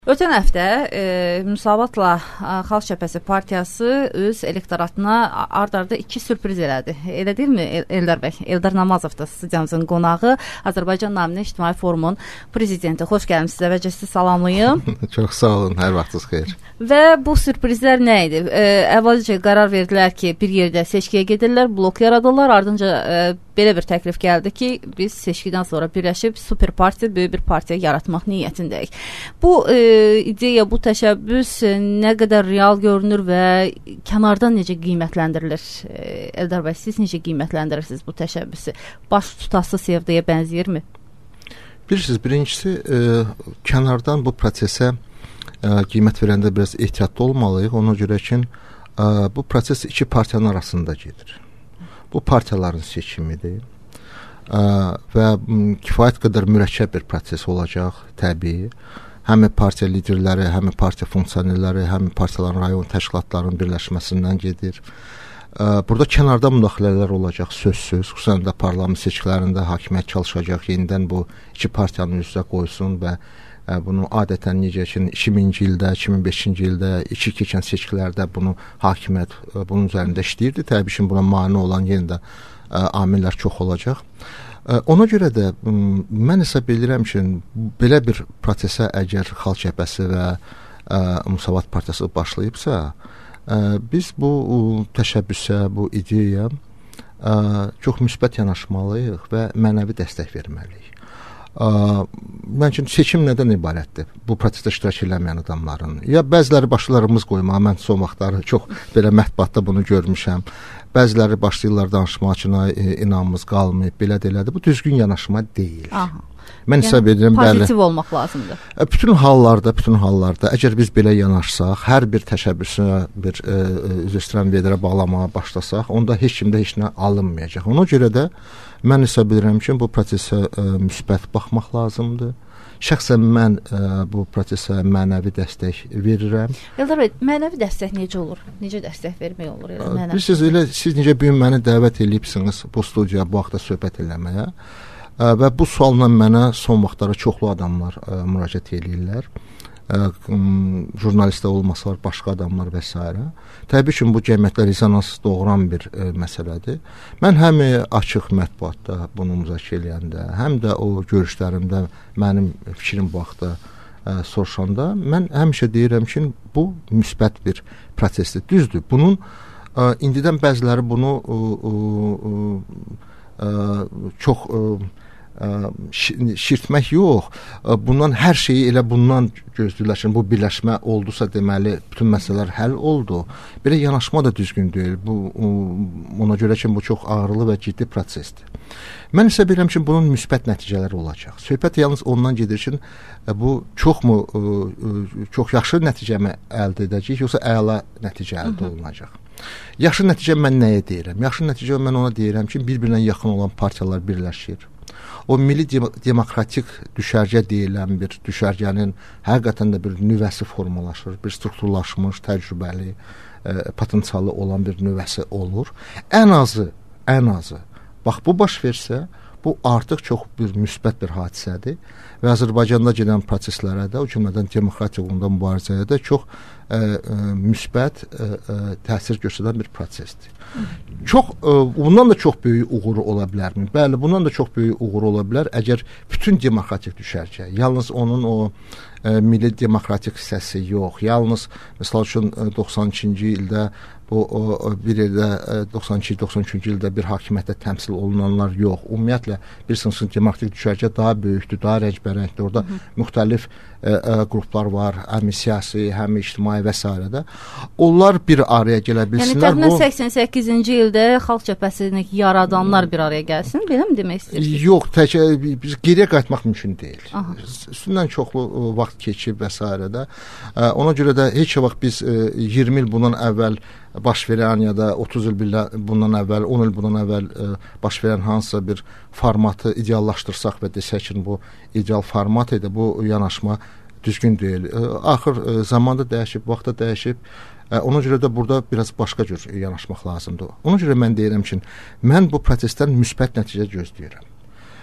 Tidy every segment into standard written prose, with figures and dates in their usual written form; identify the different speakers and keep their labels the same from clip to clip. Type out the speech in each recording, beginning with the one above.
Speaker 1: Ötən həftə Müsavatla Xalq Cəbhəsi partiyası öz elektoratına ard-arda 2 sürpriz elədi. Elə deyilmi Eldar bəy? Eldar Namazov da studiyamızın qonağı, Azərbaycan Naminə İctimai Forumun prezidenti. Xoş gəlmisiniz, əvvəlcə sizi salamlayım.
Speaker 2: Çox sağ olun, hər vaxtınız xeyir.
Speaker 1: Və bu sürprizlər nə idi? Əvvəlcə qərar verdilər ki, bir yerdə seçkiyə gedirlər, blok yaradırlar, ardınca belə bir təklif gəldi ki, biz seçkidən sonra birləşib super partiya, böyük bir partiya yaratmaq niyyətindəyik. Bu ideya, bu təşəbbüs nə qədər real görünür və kənardan necə qiymətləndirilir? Eldar bəy, siz necə qiymətləndirirsiniz bu təşəbbüsü? Baş tutası sevdəyə bənzəyirmi?
Speaker 2: Bilirsiniz, birincisi kənardan bu prosesə qiymət verəndə biraz ehtiyatlı olmalıyıq. Ona görə ki, bu proses 2 partiyanın arasında gedir. Bu partiyaların seçimidir və kifayət qədər mürəkkəb bir proses olacaq, təbii. Həm partiya liderləri, həm partiya funksionerləri, həm partiyaların rayon təşkilatlarının birləşməsindən gedir. Burada kənarda müdaxilələr olacaq, sözsüz. Xüsusən də parlament seçkilərində hakimiyyət çalışacaq, yenidən bu 2 partiyanın üzrə qoysun və bunu adətən necə ki 2000-ci ildə, 2005-ci ildə, 2 keçən seçkilərdə bunu hakimiyyət bunun üzərində işləyirdi. Təbii ki, buna mane olan yenə də amillər çox olacaq. Ona görə də mən hesab edirəm ki, belə bir prosesə əgər Xalq Cəbhəsi və Müsavat partiyası başlayıbsa, biz bu təşəbbüsə, bu ideyaya çox müsbət yanaşmalıyıq və mənəvi dəstək verməliyik. Məncə seçim nədən ibarətdir? Bu prosesdə iştirak eləməyən adamların. Ya bəziləri başlarımız qoymağa, mən son vaxtları çox belə mətbuatda bunu görmüşəm. Bəziləri başlayırlar danışmağa ki, inanmız qalmayıb, belə də elədir. Bu düzgün yanaşma deyil.
Speaker 1: Aha.
Speaker 2: Mən hesab edirəm,
Speaker 1: pozitiv olmaq lazımdır.
Speaker 2: Bütün hallarda, əgər biz belə yanaşsaq, hər bir təşəbbüsünə bir üzr vedrə bağlamağa başlasaq, onda heç kimdə heç nə alınmayacaq. Ona görə də mən hesab edirəm ki, bu prosesə müsbət baxmaq lazımdır. Şəxsən mən bu prosesə mənəvi dəstək verirəm.
Speaker 1: Eldar bəy, mənəvi dəstək necə olur? Necə dəstək vermək olur?
Speaker 2: Siz necə bugün məni dəvət edibsiniz bu studiyaya, bu haqda söhbət eləməyə. Və bu sualla mənə son vaxtlara çoxlu adamlar müraciət edirlər. Jurnalistlər olmasalar, başqa adamlar və s. Təbii ki, bu cəmiyyətlə rezonans doğuran bir məsələdir. Mən həm açıq mətbuatda bunu müzakirə eləyəndə, həm də o görüşlərimdə mənim fikrim bu haqda soruşanda, mən həmişə deyirəm ki, bu müsbət bir prosesdir. Düzdür, bunun indidən bəziləri bunu çox şirtmək yox, bundan hər şeyi elə bundan gözləyirlər ki, bu birləşmə oldusa deməli bütün məsələlər həll oldu. Belə yanaşma da düzgün deyil. Ona görə ki, bu çox ağrılı və ciddi prosesdir. Mən isə bilirəm ki, bunun müsbət nəticələri olacaq. Söhbət yalnız ondan gedir ki, bu çox yaxşı nəticəmi əldə edəcək, yoxsa əla nəticə əldə olunacaq. Yaxşı nəticə mən nəyə deyirəm? Yaxşı nəticə mən ona deyirəm ki, bir-birinə yaxın olan partiyalar birləşir. O milli demokratik düşərgə deyilən bir düşərgənin həqiqətən də bir nüvəsi formalaşır, bir strukturlaşmış, təcrübəli, potensialı olan bir nüvəsi olur. Ən azı, bax bu baş versə, bu artıq çox bir müsbət bir hadisədir və Azərbaycanda gedən proseslərə də, o cümlədən demokratiya uğrunda mübarizəyə də çox müsbət təsir göstərən bir prosesdir. Bundan da çox böyük uğuru ola bilərmi? Bəli, bundan da çox böyük uğuru ola bilər əgər bütün demokratik düşərgə, yalnız onun o milli demokratik hissəsi yox, yalnız məsəl üçün 92-ci ildə bir yerdə 92-93-cü ildə bir hakimiyyətdə təmsil olunanlar yox. Ümumiyyətlə bir sınıfsız demokratik düşərgə daha böyükdür, daha rəngbərəngdir. Orada müxtəlif qruplar var, həm siyasi, həm ictimai və s. də. Onlar bir araya gələ bilsinlər.
Speaker 1: Yəni, təxminən 88-ci ildə Xalq Cəbhəsini yaradanlar bir araya gəlsin, belə mi demək istəyirsiniz?
Speaker 2: Yox, biz geriyə qayıtmaq mümkün deyil. Üstündən çoxlu vaxt keçib və s. də. Ona görə də heç vaxt biz 20 il bundan əvvəl baş verən ya da 30 il bundan əvvəl, 10 il bundan əvvəl baş verən hansısa bir formatı ideallaşdırsaq və desək ki, bu ideal format idi, bu yanaşma düzgün deyil. Axır zamanda dəyişib, vaxtda dəyişib. Ona görə də burada biraz başqa cür yanaşmaq lazımdır. Ona görə mən deyirəm ki, mən bu prosesdən müsbət nəticə gözləyirəm.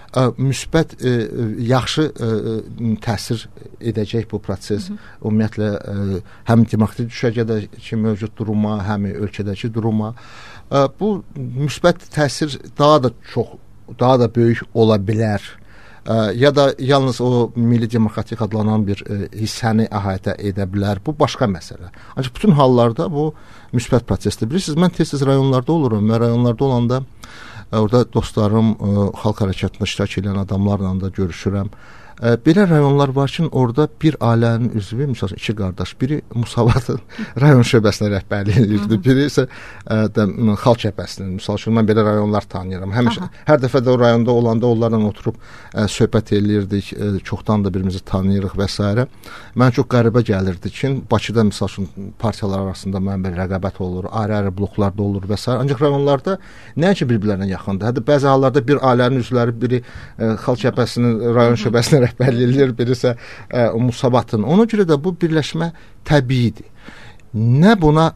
Speaker 2: müsbət yaxşı təsir edəcək bu proses. Ümumiyyətlə həm demokratik düşərgədəki mövcud duruma, həm ölkədəki duruma. Bu müsbət təsir daha da böyük ola bilər. Ya da yalnız o milli demokratik adlanan bir hissəni əhatə edə bilər. Bu başqa məsələ. Ancaq bütün hallarda bu müsbət prosesdir. Bilirsiniz, mən tez-tez rayonlarda olurum və rayonlarda olanda orada dostlarım, xalq hərəkatında iştirak edən adamlarla da görüşürəm. Belə rayonlar var ki, orada bir ailənin üzvü, məsələn, 2 qardaş, biri Musavatın rayon şöbəsinə rəhbərlik edirdi, biri isə xalq cəbhəsinin. Məsəl üçün, mən belə rayonlar tanıyıram. Həmişə, hər dəfə də o rayonda olanda onlarla oturub söhbət edirdik, çoxdan da birimizi tanıyırıq və s. Mənə çox qəribə gəlirdi ki, Bakıda, məsəl üçün, partiyalar arasında mənə bir rəqabət olur, ayrı-ayrı bloklarda olur və s. Ancaq rayonlarda nəinki bir-birlərinə yaxındır. Hətta bəzi hallarda bir ailənin üzvləri, biri xalq cəbhəsinin rayon şöbəsinə rəhbərlik edir, birisi Musavatın. Ona görə də bu birləşmə təbiidir. Nə buna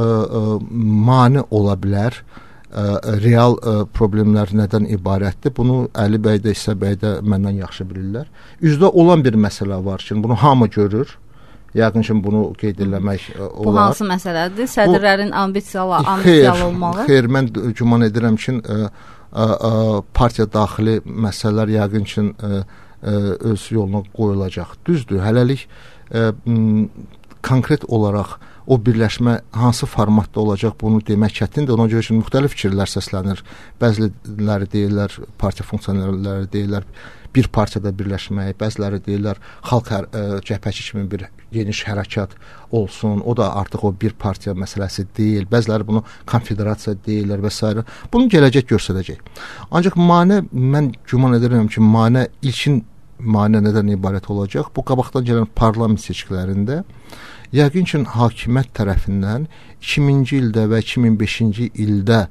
Speaker 2: mane ola bilər? Real problemlər nədən ibarətdir? Bunu Əli bəy də, İsa bəy də məndən yaxşı bilirlər. Üzdə olan bir məsələ var ki, bunu hamı görür. Yəqin ki, bunu qeyd eləmək olar.
Speaker 1: Bu hansı məsələdir? Sədrlərin ambisiyalı olmalı?
Speaker 2: Xeyr, mən güman edirəm ki, partiya daxili məsələlər yəqin ki, öz yoluna qoyulacaq. Düzdür, hələlik konkret olaraq o birləşmə hansı formatda olacaq, bunu demək çətindir. Ona görə ki, müxtəlif fikirlər səslənir. Bəziləri deyirlər, partiya funksionerləri deyirlər, bir partiyada birləşmək, bəziləri deyirlər, xalq cəbhəsi kimi bir geniş hərəkat olsun, o da artıq o bir partiya məsələsi deyil, bəziləri bunu konfederasiya deyirlər və s. Bunu gələcək göstərəcək. Ancaq mən güman edirəm ki, ilkin mane nədən ibarət olacaq? Bu qabaqdan gələn parlament seçkilərində yəqin ki, hakimiyyət tərəfindən 2000-ci ildə və 2005-ci ildə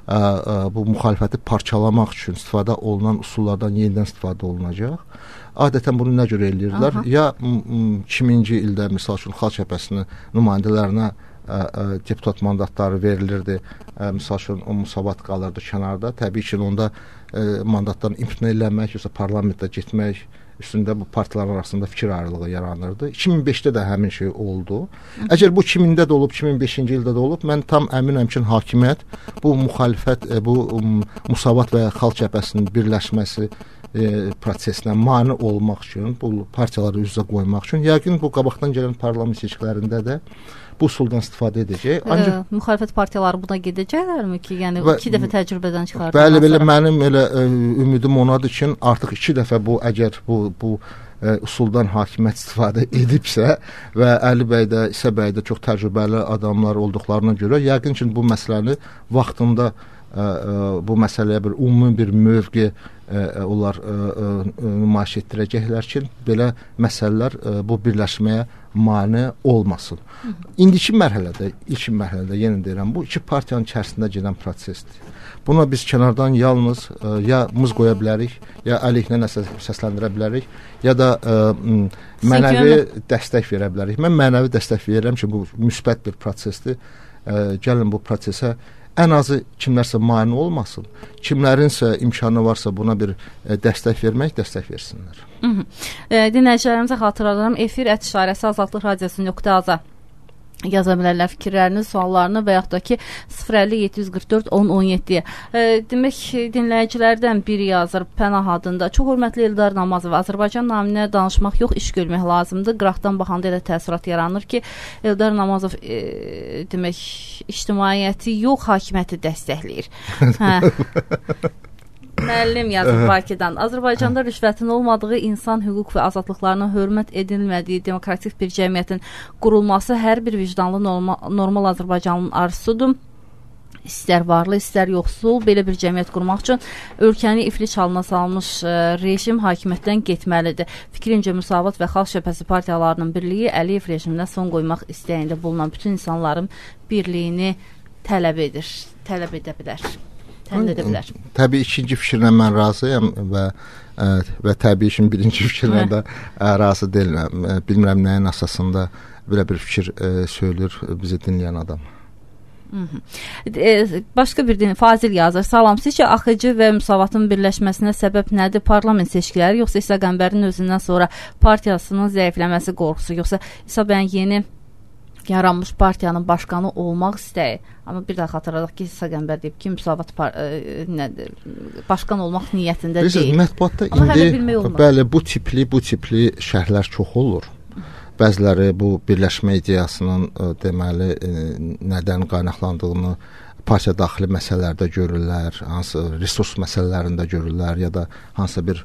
Speaker 2: bu müxalifəti parçalamaq üçün istifadə olunan üsullardan yenidən istifadə olunacaq. Adətən bunu nə görə eləyirlər? Ya 2000-ci ildə, misal üçün, xalq cəbhəsinin nümayəndələrinə deputat mandatları verilirdi. Misal üçün, o Musavat qalırdı kənarda. Təbii ki, onda mandatdan imtina eləmək, yoxsa parlamentdə getmək üstündə bu partiyalar arasında fikir ayrılığı yaranırdı. 2005-də də həmin şey oldu. Əgər bu 2000-də də olub, 2005-ci ildə də olub, mən tam əminəm ki, hakimiyyət bu müxalifət, bu Musavat və xalq cəbhəsinin birləşməsi prosesinə mane olmaq üçün, bu partiyaları üz-üzə qoymaq üçün, yəqin bu qabaqdan gələn parlament seçkilərində də bu üsuldan istifadə edəcək. Ancaq
Speaker 1: müxalifət partiyaları buna gedəcəklərmi ki, yəni 2 dəfə təcrübədən çıxardılar?
Speaker 2: Bəli, belə mənim elə ümidim onadır ki, artıq 2 dəfə əgər bu üsuldan hakimiyyət istifadə edibsə və Əli bəy də, İsa bəy də çox təcrübəli adamlar olduqlarına görə, yəqin ki, bu məsələni vaxtında bu məsələyə bir ümumi bir mövqe onlar nümayiş etdirəcəklər ki, belə məsələlər bu birləşməyə mane olmasın. İndiki mərhələdə, ilkin mərhələdə yenə deyirəm, bu 2 partiyanın içərisində gedən prosesdir. Buna biz kənardan yalnız ya mız qoya bilərik, ya əleyhinə nəsə səsləndirə bilərik, ya da mənəvi dəstək verə bilərik. Mən mənəvi dəstək verirəm ki, bu müsbət bir prosesdir. Gəlin bu prosesə ən azı kimlərsə mane olmasın, kimlərinsə imkanı varsa buna bir dəstək versinlər.
Speaker 1: Dinləyicilərimizə xatırladıram, efir@azadlıq radiosu.az yaza bilərlər fikirlərini, suallarını və yaxud da ki 050 744 1017-yə. Demək, dinləyicilərdən biri yazır Pənah adında. Çox hörmətli Eldar Namazov, Azərbaycan naminə danışmaq yox, iş görmək lazımdır. Qıraqdan baxanda elə təəssürat yaranır ki, Eldar Namazov demək, ictimaiyyəti yox, hakimiyyəti dəstəkləyir. Müəllim yazır Bakıdan. Azərbaycanda rüşvətin olmadığı, insan hüquq və azadlıqlarına hörmət edilmədiyi demokratik bir cəmiyyətin qurulması hər bir vicdanlı normal Azərbaycanlının arzusudur. İstər varlı, istər yoxsul, belə bir cəmiyyət qurmaq üçün ölkəni iflic halına salmış rejim hakimiyyətdən getməlidir. Fikrincə, Müsavat və Xalq Cəbhəsi partiyalarının birliyi Əliyev rejiminə son qoymaq istəyində bulunan bütün insanların birliyini tələb edə bilər.
Speaker 2: Təbii ikinci fikirlə mən razıyam və təbii ki, birinci fikirlə də razı deyiləm. Bilmirəm nəyin əsasında belə bir fikir söylür bizi dinləyən adam.
Speaker 1: Başqa bir din Fazil yazır. Salam, sizcə AXC və Müsavatın birləşməsinə səbəb nədir? Parlament seçkiləri, yoxsa İsa Qəmbərinin özündən sonra partiyasının zəifləməsi qorxusu, yoxsa İsa bəyin yeni yaranmış partiyanın başqanı olmaq istəyi? Amma bir daha xatırladaq ki, İsa Qəmbər deyib ki, Müsavat başqan olmaq niyyətində deyil.
Speaker 2: Mətbuatda indi bəli, bu tipli şərhlər çox olur. Bəziləri bu birləşmə ideyasının deməli nədən qaynaqlandığını partiya daxili məsələlərdə görürlər, hansı resurs məsələlərində görürlər ya da hansısa bir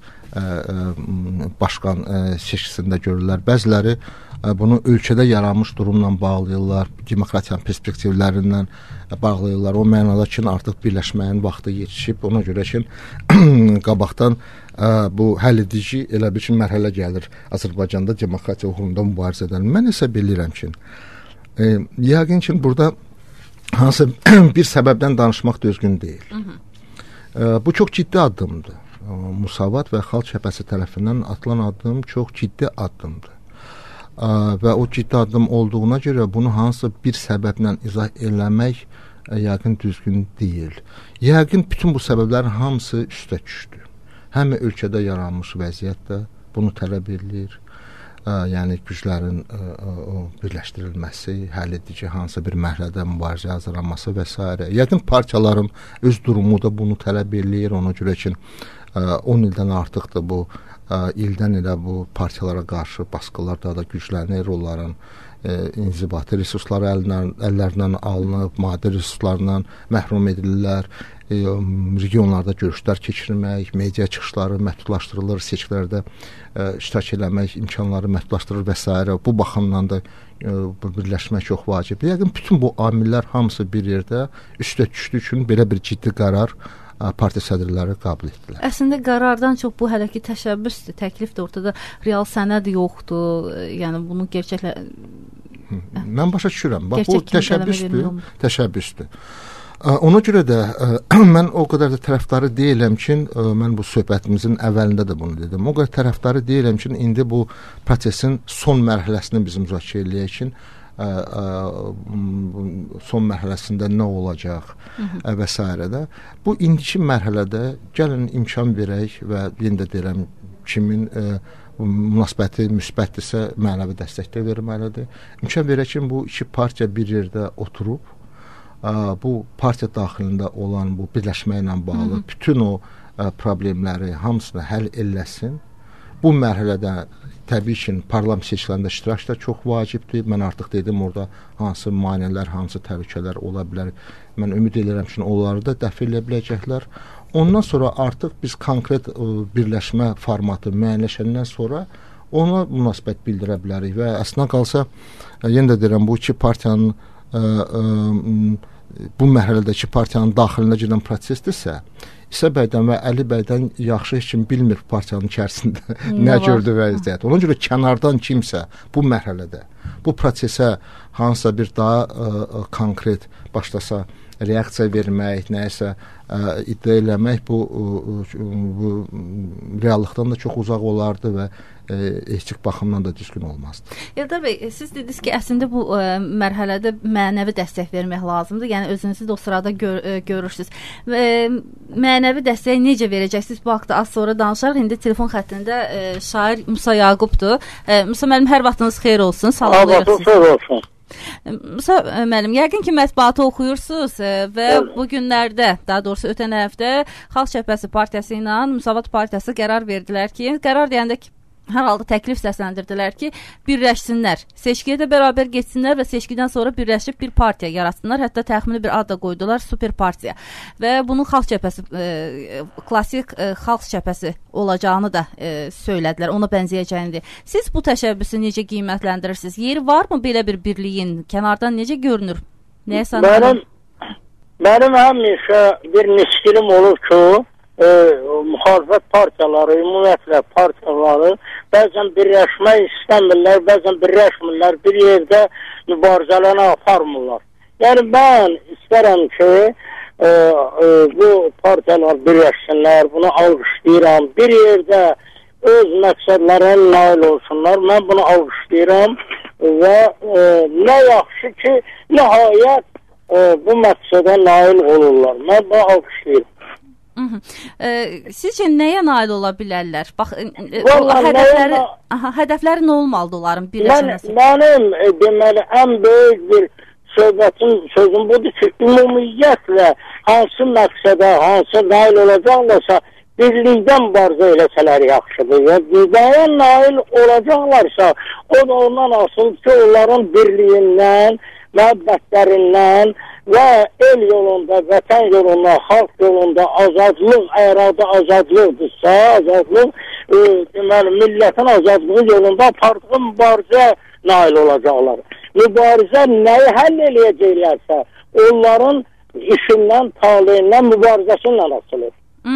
Speaker 2: başqan seçkisində görürlər. Bəziləri bunu ölkədə yaranmış durumla bağlayırlar, demokratiyanın perspektivlərindən bağlayırlar. O mənada ki, artıq birləşməyin vaxtı yetişib, ona görə ki, qabaqdan bu həll edici elə bir mərhələ gəlir Azərbaycanda demokratiya uğrunda mübarizə edən. Mən isə bilirəm ki, yəqin ki, burada hansı bir səbəbdən danışmaq düzgün deyil. Bu çox ciddi addımdır. Müsavat və Xalq Cəbhəsi tərəfindən atılan addım çox ciddi addımdır. Və o ciddi addım olduğuna görə bunu hansı bir səbəblə izah eləmək yəqin düzgün deyil. Yəqin bütün bu səbəblərin hamısı üstə düşdü. Həm ölkədə yaranmış vəziyyət də bunu tələb edir. Yəni güclərin birləşdirilməsi, həll edici hansı bir mərhələdə mübarizə hazırlanması və s. Yəqin partiyaların öz durumu da bunu tələb edir. Ona görə ki, 10 ildən artıqdır bu ildən ilə bu partiyalara qarşı baskılar daha da güclənir, onların inzibati resursları əllərindən alınıb, maddi resurslarından məhrum edilirlər. Regionlarda görüşlər keçirmək, media çıxışları məhdudlaşdırılır, seçkilərdə iştirak eləmək imkanları məhdudlaşdırılır və s. Bu baxımdan da birləşmək çox vacibdir. Yəqin bütün bu amillər hamısı bir yerdə üstə düşdüyü üçün belə bir ciddi qərar partiya sədrləri qəbul etdilər.
Speaker 1: Əslində qərardan çox bu hələ ki təşəbbüsdür, təklifdir, ortada real sənəd yoxdur. Yəni bunu gerçəklə
Speaker 2: mən başa düşürəm. Bax bu təşəbbüsdür. Ona görə də mən o qədər də tərəfdarı deyiləm ki, mən bu söhbətimizin əvvəlində də bunu dedim. O qədər tərəfdarı deyiləm ki, indi bu prosesin son mərhələsini biz müzakirə eləyək ki, son mərhələsində nə olacaq və s. də. Bu indiki mərhələdə gəlin imkan verək və yenə də deyirəm, kimin münasibəti müsbətdirsə mənəvi dəstək də verməlidir. İmkan verək ki, bu iki partiya bir yerdə oturub bu partiya daxilində olan bu birləşmə ilə bağlı bütün o problemləri hamısını həll eləsin. Bu mərhələdə təbii ki, parlament seçkilərində iştirak da çox vacibdir. Mən artıq dedim orada hansı maneələr, hansı təhlükələr ola bilər. Mən ümid edirəm ki, onları da dəf edə biləcəklər. Ondan sonra artıq biz konkret birləşmə formatı müəyyənləşəndən sonra ona münasibət bildirə bilərik və əslində qalsa, yenə də deyirəm, bu iki partiyanın bu mərhələdəki partiyanın daxilində gedən prosesdirsə, İsa bəydən və Əli bəydən yaxşı heç kim bilmir partiyanın içərisində nə gördü vəziyyət. Ona görə kənardan kimsə bu mərhələdə bu prosesə hansısa bir daha konkret başlasa reaksiya vermək, nəyisə iddia eləmək bu reallıqdan da çox uzaq olardı və etik baxımdan da düzgün olmazdı.
Speaker 1: Eldar bəy, siz dediniz ki, əslində bu mərhələdə mənəvi dəstək vermək lazımdır. Yəni özünüzü də o sırada görürsünüz. Mənəvi dəstəyi necə verəcəksiniz? Bu haqda az sonra danışarıq. İndi telefon xəttində şair Musa Yaqubdur. Musa müəllim, hər vaxtınız xeyir olsun. Salamlayırıq sizi. Musa müəllim, yəqin ki, mətbuatı oxuyursunuz və bu günlərdə, daha doğrusu ötən həftə Xalq Cəbhəsi partiyası ilə Müsavat partiyası qərar verdilər ki, qərar deyəndə ki, hər halda təklif səsləndirdilər ki, birləşsinlər, seçkiyə də bərabər getsinlər və seçkidən sonra birləşib bir partiya yaratsınlar. Hətta təxmini bir ad da qoydular, super partiya. Və bunun Xalq Cəbhəsi, klassik Xalq Cəbhəsi olacağını da söylədilər, ona bənzəyəcəyini. Siz bu təşəbbüsü necə qiymətləndirirsiniz? Yeri varmı belə bir birliyin? Kənardan necə görünür? Nəyə sanırım?
Speaker 3: Mənim həmişə bir niskilim olur ki, müxalifət partiyaları, ümumiyyətlə partiyaları bəzən birləşmək istəmirlər, bəzən birləşmirlər, bir yerdə mübarizələrini aparmırlar. Yəni mən istərəm ki, bu partiyalar birləşsinlər, bunu alqışlayıram, bir yerdə öz məqsədlərinə nail olsunlar, mən bunu alqışlayıram və nə yaxşı ki, nəhayət bu məqsədə nail olurlar. Mən bunu alqışlayıram.
Speaker 1: Sizcə nəyə nail ola bilərlər? Bax, hədəfləri nə olmalıdır onların birləşməsi? Mənim
Speaker 3: deməli ən böyük bir sözüm budur ki, ümumiyyətlə hansı məqsədə, hansı nail olacaqlarsa birlikdən barzı eləsələr yaxşıdır. Nəyə nail olacaqlarsa o da ondan asıl ki, onların birliyindən, məhəbbətlərindən və el yolunda, vətən yolunda, xalq yolunda azadlıq, əgər adı azadlıqdırsa, azadlıq, deməli, millətin azadlığı yolunda apardığı mübarizə nail olacaqlar. Mübarizə nəyi həll eləyəcəklərsə, onların işindən, taleyindən, mübarizəsindən asılır.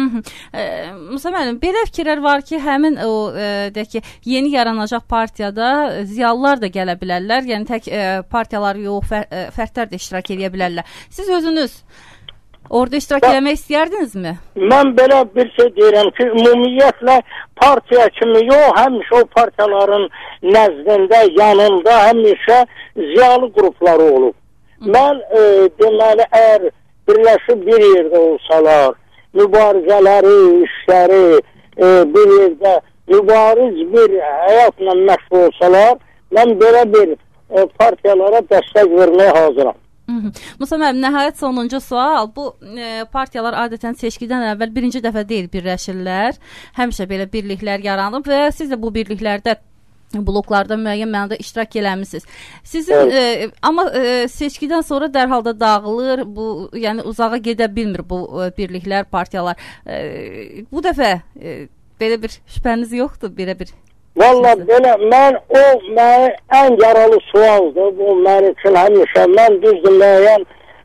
Speaker 1: Musa müəllim, belə fikirlər var ki, həmin o yeni yaranacaq partiyada ziyalılar da gələ bilərlər, yəni tək partiyalar yox, fərdlər də iştirak edə bilərlər. Siz özünüz orada iştirak eləmək istəyərdinizmi? Mən belə bir şey deyirəm ki, ümumiyyətlə partiya kimi yox, həmişə o partiyaların nəzdində, yanında həmişə ziyalı qrupları olub. Mən deməli, əgər birləşib bir yerdə olsalar, mübarizələri, işləri bir yerdə mübariz bir həyatla məşğul olsalar, mən belə bir partiyalara dəstək verməyə hazıram. Musa müəllim, nəhayət sonuncu sual. Bu partiyalar adətən seçkidən əvvəl birinci dəfə deyil birləşirlər. Həmişə belə birliklər yaranıb və siz də bu birliklərdə bloklarda müəyyən mənada iştirak eləmisiniz. Sizin amma seçkidən sonra dərhal da dağılır, bu yəni uzağa gedə bilmir bu birliklər, partiyalar. Bu dəfə belə bir şübhəniz yoxdur, belə bir?
Speaker 3: Vallahi belə mənim ən yaralı sualdır. Bu mənim üçün həmişə mən düzdür müəyyən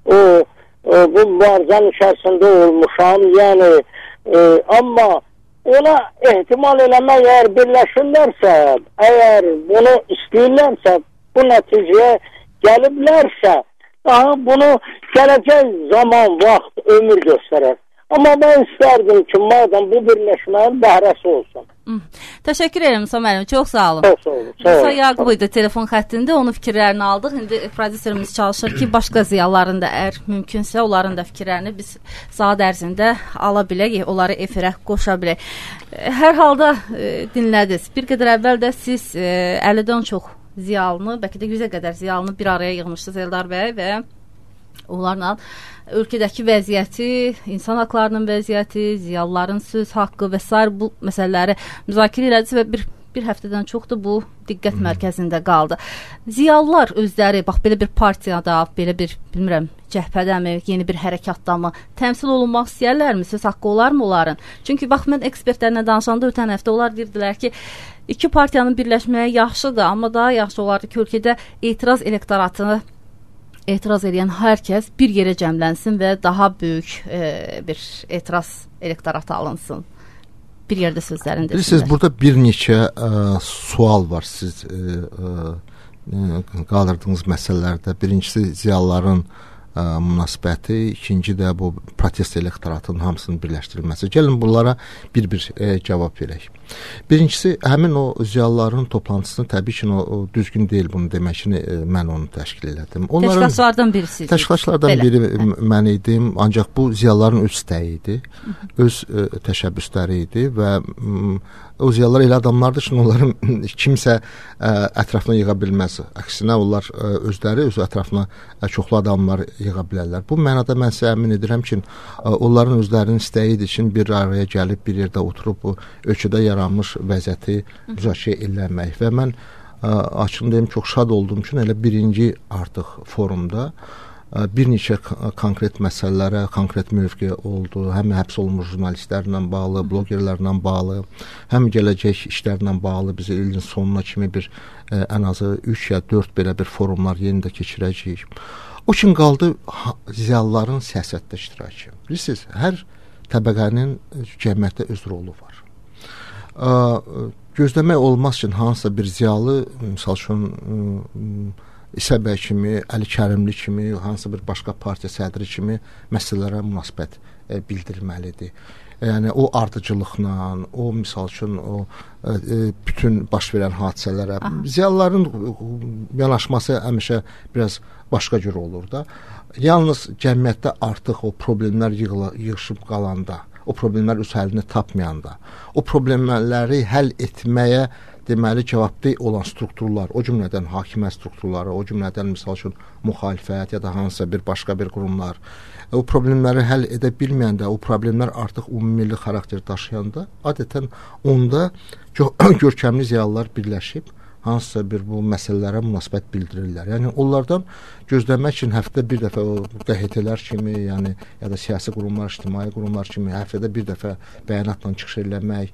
Speaker 3: bu mübarizənin içərisində olmuşam. Yəni amma ona ehtimal eləmək, əgər birləşirlərsə, əgər bunu istəyirlərsə, bu nəticəyə gəliblərsə, daha bunu gələcək zaman, vaxt, ömür göstərər. Amma mən istərdim ki, madəm bu birləşmənin bəhrəsi olsun.
Speaker 1: Təşəkkür ederim Musa müəllim, çox sağ olun.
Speaker 3: Çox sağ olun.
Speaker 1: Musa Yaqub idi telefon xəttində, onun fikirlərini aldıq. İndi prodüserimiz çalışır ki, başqa ziyalıların da əgər mümkünsə onların da fikirlərini biz saat ərzində ala bilək, onları efirə qoşa bilək. Hər halda dinlədiniz. Bir qədər əvvəl də siz 50-dən çox ziyalını, bəlkə də 100-ə qədər ziyalını bir araya yığmışsınız Eldar bəy və onlarla ölkədəki vəziyyəti, insan haqlarının vəziyyəti, ziyalıların söz haqqı və s. bu məsələləri müzakirə elədiniz və bir həftədən çoxdur bu diqqət mərkəzində qaldı. Ziyalılar özləri, bax belə bir partiyada, belə bir, bilmirəm, cəhbədəmi, yeni bir hərəkatdamı təmsil olunmaq istəyərlərmi? Söz haqqı olarmı onların? Çünki bax mən ekspertlərlə danışanda ötən həftə onlar deyirdilər ki, iki partiyanın birləşməyə yaxşıdır, amma daha yaxşı olardı ki, ölkədə etiraz edən hər kəs bir yerə cəmlənsin və daha böyük bir etiraz elektoratı alınsın. Bir yerdə sözlərində.
Speaker 2: Bilirsiniz, burada bir neçə sual var siz qaldırdığınız məsələlərdə. Birincisi ziyalıların münasibəti, ikinci də bu protest elektoratının hamısının birləşdirilməsi. Gəlin bunlara bir-bir cavab verək. Birincisi, həmin o ziyalıların toplantısını təbii ki, o düzgün deyil bunu deməkini mən onu təşkil elədim.
Speaker 1: Təşkilatçılardan birisi.
Speaker 2: Təşkilatçılardan biri mən idim, ancaq bu ziyalıların öz istəyi idi, öz təşəbbüsləri idi və o ziyalılar elə adamlardır ki, onların kimsə ətrafına yığa bilməz. Əksinə, onlar özləri öz ətrafına çoxlu adamlar yığa bilərlər. Bu mənada mən sizə əmin edirəm ki, onların özlərinin istəyi idi ki, bir araya gəlib, bir yerdə oturub bu ölkədə yaranmış vəziyyəti müzakirə eləmək və mən açığını deyim, çox şad olduğum üçün elə birinci artıq forumda bir neçə konkret məsələlərə, konkret mövqe oldu. Həm həbs olunmuş jurnalistlərlə bağlı, blogerlərlə bağlı, həm gələcək işlərlə bağlı biz ilin sonuna kimi bir ən azı 3 ya 4 belə bir forumlar yenə də keçirəcəyik. O üçün qaldı ziyalıların siyasətdə iştirakı. Bilirsiniz, hər təbəqənin cəmiyyətdə öz rolu var. Gözləmək olmaz ki, hansısa bir ziyalı, misal üçün İsa bəy kimi, Əli Kərimli kimi, hansısa bir başqa partiya sədri kimi məsələlərə münasibət bildirməlidir. Yəni o ardıcılıqla, o misal üçün o bütün baş verən hadisələrə ziyalıların yanaşması həmişə biraz başqa cür olur da. Yalnız cəmiyyətdə artıq o problemlər yığışıb qalanda, o problemlər öz həllini tapmayanda, o problemləri həll etməyə deməli cavabdeh olan strukturlar, o cümlədən hakimiyyət strukturları, o cümlədən misal üçün müxalifət ya da hansısa bir başqa bir qurumlar o problemləri həll edə bilməyəndə, o problemlər artıq ümummilli xarakter daşıyanda, adətən onda görkəmli ziyalılar birləşib hansısa bir bu məsələlərə münasibət bildirirlər. Yəni onlardan gözləmək üçün həftədə bir dəfə o QHT-lər kimi, yəni ya da siyasi qurumlar, ictimai qurumlar kimi həftədə bir dəfə bəyanatla çıxış eləmək,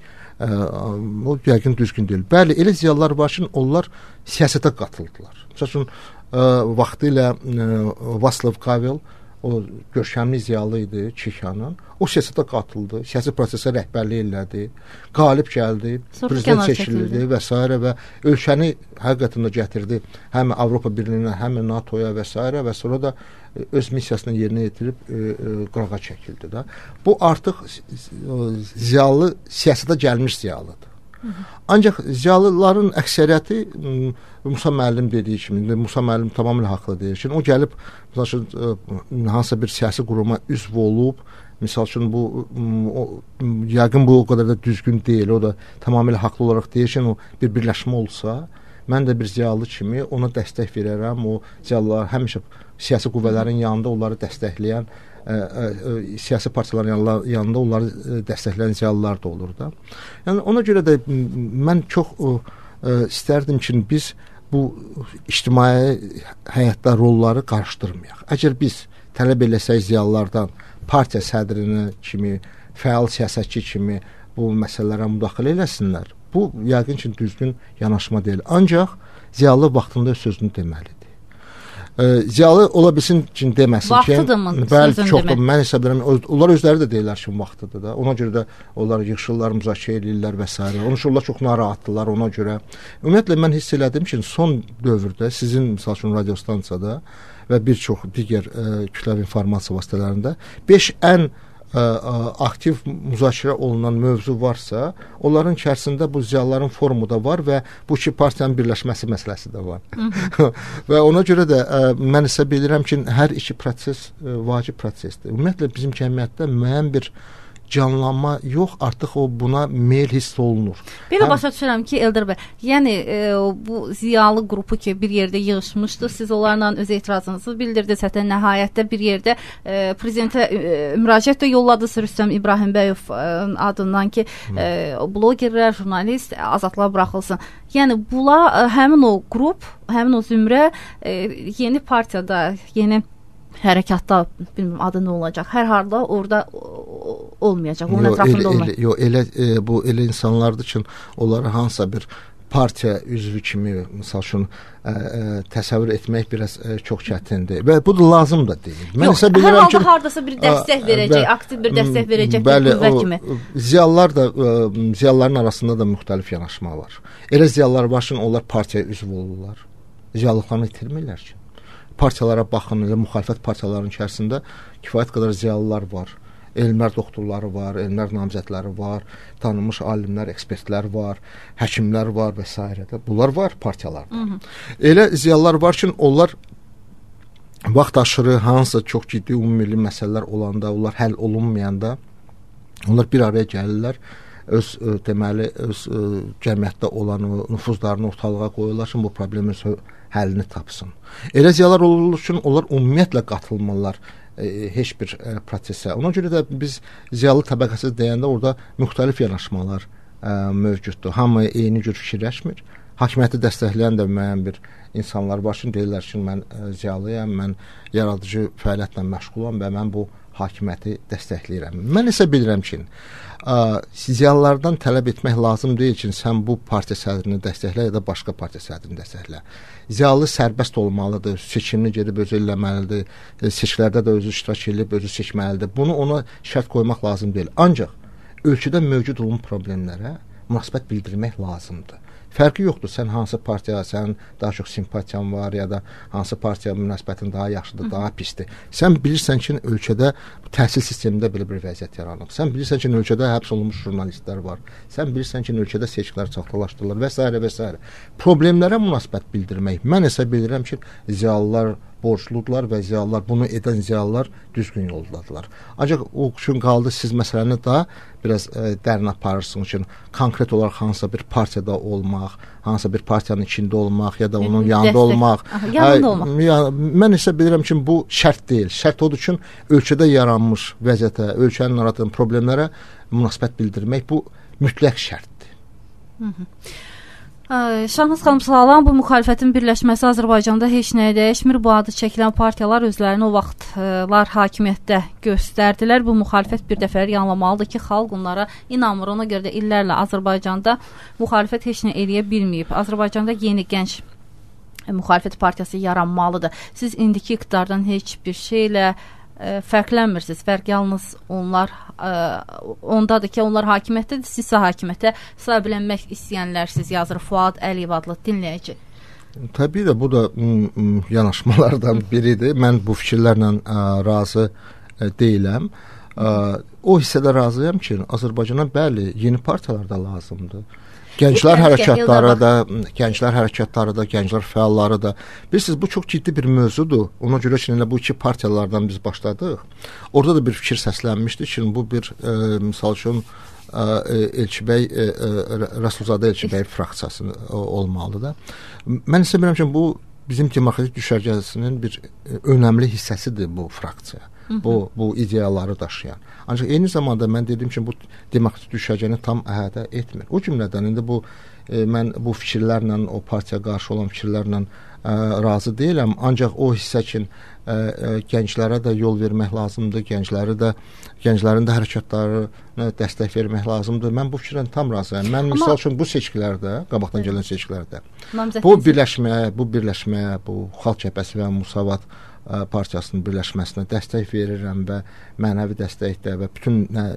Speaker 2: o yəqin düzgün deyil. Bəli, elə ziyalılar var ki, onlar siyasətə qatıldılar. Məsələn, vaxtilə Václav Havel, o görkəmli ziyalı idi Çexyanın. O siyasətə qatıldı, siyasi prosesə rəhbərlik elədi, qalib gəldi, prezident seçildi və s. və ölkəni həqiqətən də gətirdi həm Avropa Birliyinə, həm NATO-ya və s. və sonra da öz missiyasını yerinə yetirib qırağa çəkildi də. Bu artıq ziyalı siyasətə gəlmiş ziyalıdır. Ancaq ziyalıların əksəriyyəti Musa müəllim dediyi kimi, Musa müəllim tamamilə haqlı deyir ki, o gəlib hansısa bir siyasi quruma üzv olub, misal üçün yəqin bu o qədər də düzgün deyil, o da tamamilə haqlı olaraq deyir ki, o bir birləşmə olsa, mən də bir ziyalı kimi ona dəstək verərəm, o ziyalılar həmişə siyasi qüvvələrin yanında onları dəstəkləyən siyasi partiyaların yanında onları dəstəkləyən ziyalılar da olur da. Yəni ona görə də mən çox istərdim ki, biz bu ictimai həyatda rolları qarışdırmayaq. Əgər biz tələb eləsək ziyalılardan partiya sədrini kimi, fəal siyasətçi kimi bu məsələlərə müdaxilə eləsinlər, bu yəqin ki, düzgün yanaşma deyil. Ancaq ziyalı vaxtında öz sözünü deməlidir. Ziyalı ola bilsin ki, deməsin ki, bəli, çoxdur, mən hesab edirəm, onlar özləri də deyirlər ki, vaxtıdır da, ona görə də onlar yığışırlar, müzakirə edirlər və s. Onun üçün onlar çox narahatdılar, ona görə. Ümumiyyətlə, mən hiss elədim ki, son dövrdə sizin, misal üçün, radio stansiyada və bir çox digər kütləvi informasiya vasitələrində 5 ən aktiv müzakirə olunan mövzu varsa, onların içərisində bu ziyalıların forumu da var və bu iki partiyanın birləşməsi məsələsi də var. Və ona görə də mən isə bilirəm ki, hər iki proses vacib prosesdir. Ümumiyyətlə, bizim cəmiyyətdə müəyyən bir canlanma yox, artıq o buna meyl hiss olunur.
Speaker 1: Belə başa düşürəm ki, Eldar bəy, yəni bu ziyalı qrupu ki, bir yerdə yığışmışdı, siz onlarla öz etirazınızı bildirdiniz, hətta nəhayətdə bir yerdə prezidentə müraciət də yolladınız Rüstəm İbrahimbəyov adından ki, blogerlər, jurnalist azadlığa buraxılsın. Yəni bunlar həmin o qrup, həmin o zümrə yeni partiyada, yeni hərəkatda, bilmirəm adı nə olacaq, hər halda orada olmayacaq, onun ətrafında olmayacaq.
Speaker 2: Bu elə insanlardır ki, onları hansısa bir partiya üzvü kimi, misal üçün, təsəvvür etmək biraz çox çətindir və bu da lazım da deyil.
Speaker 1: Yox, hər halda haradasa bir dəstək verəcək, aktiv bir dəstək verəcək bir qüvvə kimi.
Speaker 2: Ziyalıların arasında da müxtəlif yanaşma var. Elə ziyalılar var ki, onlar partiyaya üzv olurlar. Ziyalılıqlarını itirmirlər ki. Partiyalara baxın, elə müxalifət partiyalarının içərisində kifayət qədər ziyalılar var. Elmlər doktorları var, elmlər namizədləri var, tanınmış alimlər, ekspertlər var, həkimlər var və s. Bunlar var partiyalarda. Elə ziyalılar var ki, onlar vaxt aşırı hansısa çox ciddi ümummilli məsələlər olanda, onlar həll olunmayanda, onlar bir araya gəlirlər, öz deməli, öz cəmiyyətdə olan nüfuzlarını ortalığa qoyurlar ki, bu problemin həllini tapsın. Elə ziyalar olur ki, onlar ümumiyyətlə qatılmırlar heç bir prosesə. Ona görə də biz ziyalı təbəqəsi deyəndə orada müxtəlif yanaşmalar mövcuddur. Hamı eyni cür fikirləşmir. Hakimiyyəti dəstəkləyən də müəyyən bir insanlar var ki, deyirlər ki, mən ziyalıyam, mən yaradıcı fəaliyyətlə məşğulam və mən bu hakimiyyəti dəstəkləyirəm. Mən isə bilirəm ki, ziyalılardan tələb etmək lazım deyil ki, sən bu partiya sədrini dəstəklə ya da başqa partiya sədrini dəstəklə. Ziyalı sərbəst olmalıdır, seçimini gedib özü eləməlidir, seçkilərdə də özü iştirak edib özü seçməlidir. Bunu ona şərt qoymaq lazım deyil. Ancaq ölkədə mövcud olan problemlərə münasibət bildirmək lazımdır. fərqi yoxdur. Sən hansı partiya, sən daha çox simpatiyan var ya da hansı partiya münasibətin daha yaxşıdır, daha pisdir. Sən bilirsən ki, ölkədə təhsil sistemində belə bir vəziyyət yaranıb. Sən bilirsən ki, ölkədə həbs olunmuş jurnalistlər var. Sən bilirsən ki, ölkədə seçkilər çaxtalaşdırılır və s. və s. Problemlərə münasibət bildirmək. Mən isə bilirəm ki, ziyalılar borcludular və ziyalılar, bunu edən ziyalılar düzgün yoldadılar. Ancaq o üçün qaldı siz məsələni daha biraz dərin aparırsınız ki, konkret olaraq hansısa bir partiyada olmaq, hansısa bir partiyanın içində olmaq ya da onun yanında olmaq.
Speaker 1: Yanında olmaq.
Speaker 2: Mən isə bilirəm ki, bu şərt deyil. Şərt odur ki, ölkədə yaranmış vəziyyətə, ölkənin yaradığı problemlərə münasibət bildirmək bu mütləq şərtdir.
Speaker 1: Şahnaz xanım, salam. Bu müxalifətin birləşməsi Azərbaycanda heç nəyə dəyişmir. Bu adı çəkilən partiyalar özlərini o vaxtlar hakimiyyətdə göstərdilər. Bu müxalifət bir dəfələr yanılmalıdır ki, xalq onlara inanmır. Ona görə də illərlə Azərbaycanda müxalifət heç nə eləyə bilməyib. Azərbaycanda yeni gənc müxalifət partiyası yaranmalıdır. Siz indiki iqtidardan heç bir şeylə fərqlənmirsiniz. Fərq yalnız onlar ondadır ki, onlar hakimiyyətdədir, sizsə hakimiyyətə sahiblənmək istəyənlərsiniz, yazır Fuad Əliyev adlı dinləyici.
Speaker 2: Təbii də bu da yanaşmalardan biridir. Mən bu fikirlərlə razı deyiləm. O hissədə razıyam ki, Azərbaycana bəli, yeni partiyalar da lazımdır. Gənclər hərəkatları da, gənclər fəalları da. Bilirsiniz, bu çox ciddi bir mövzudur. Ona görə ki, bu iki partiyalardan biz başladıq. Orada da bir fikir səslənmişdi ki, bu bir misal üçün Elçibəy, Rəsulzadə Elçibəy fraksiyası olmalıdır da. Mən isə bilirəm ki, bu bizim demokratik düşərgəsinin bir önəmli hissəsidir bu fraksiya. Bu ideyaları daşıyan. Ancaq eyni zamanda mən dedim ki, bu demokratik düşərgəni tam əhatə etmir. O cümlədən indi mən bu fikirlərlə, o partiyaya qarşı olan fikirlərlə razı deyiləm. Ancaq o hissə ki, gənclərə də yol vermək lazımdır, gənclərin də hərəkatlarına dəstək vermək lazımdır. Mən bu fikirlə tam razıyam. Mən misal üçün bu seçkilərdə, qabaqdan gələn seçkilərdə bu birləşməyə, bu Xalq Cəbhəsi və Musavat partiyasının birləşməsinə dəstək verirəm və mənəvi dəstəkdə və bütün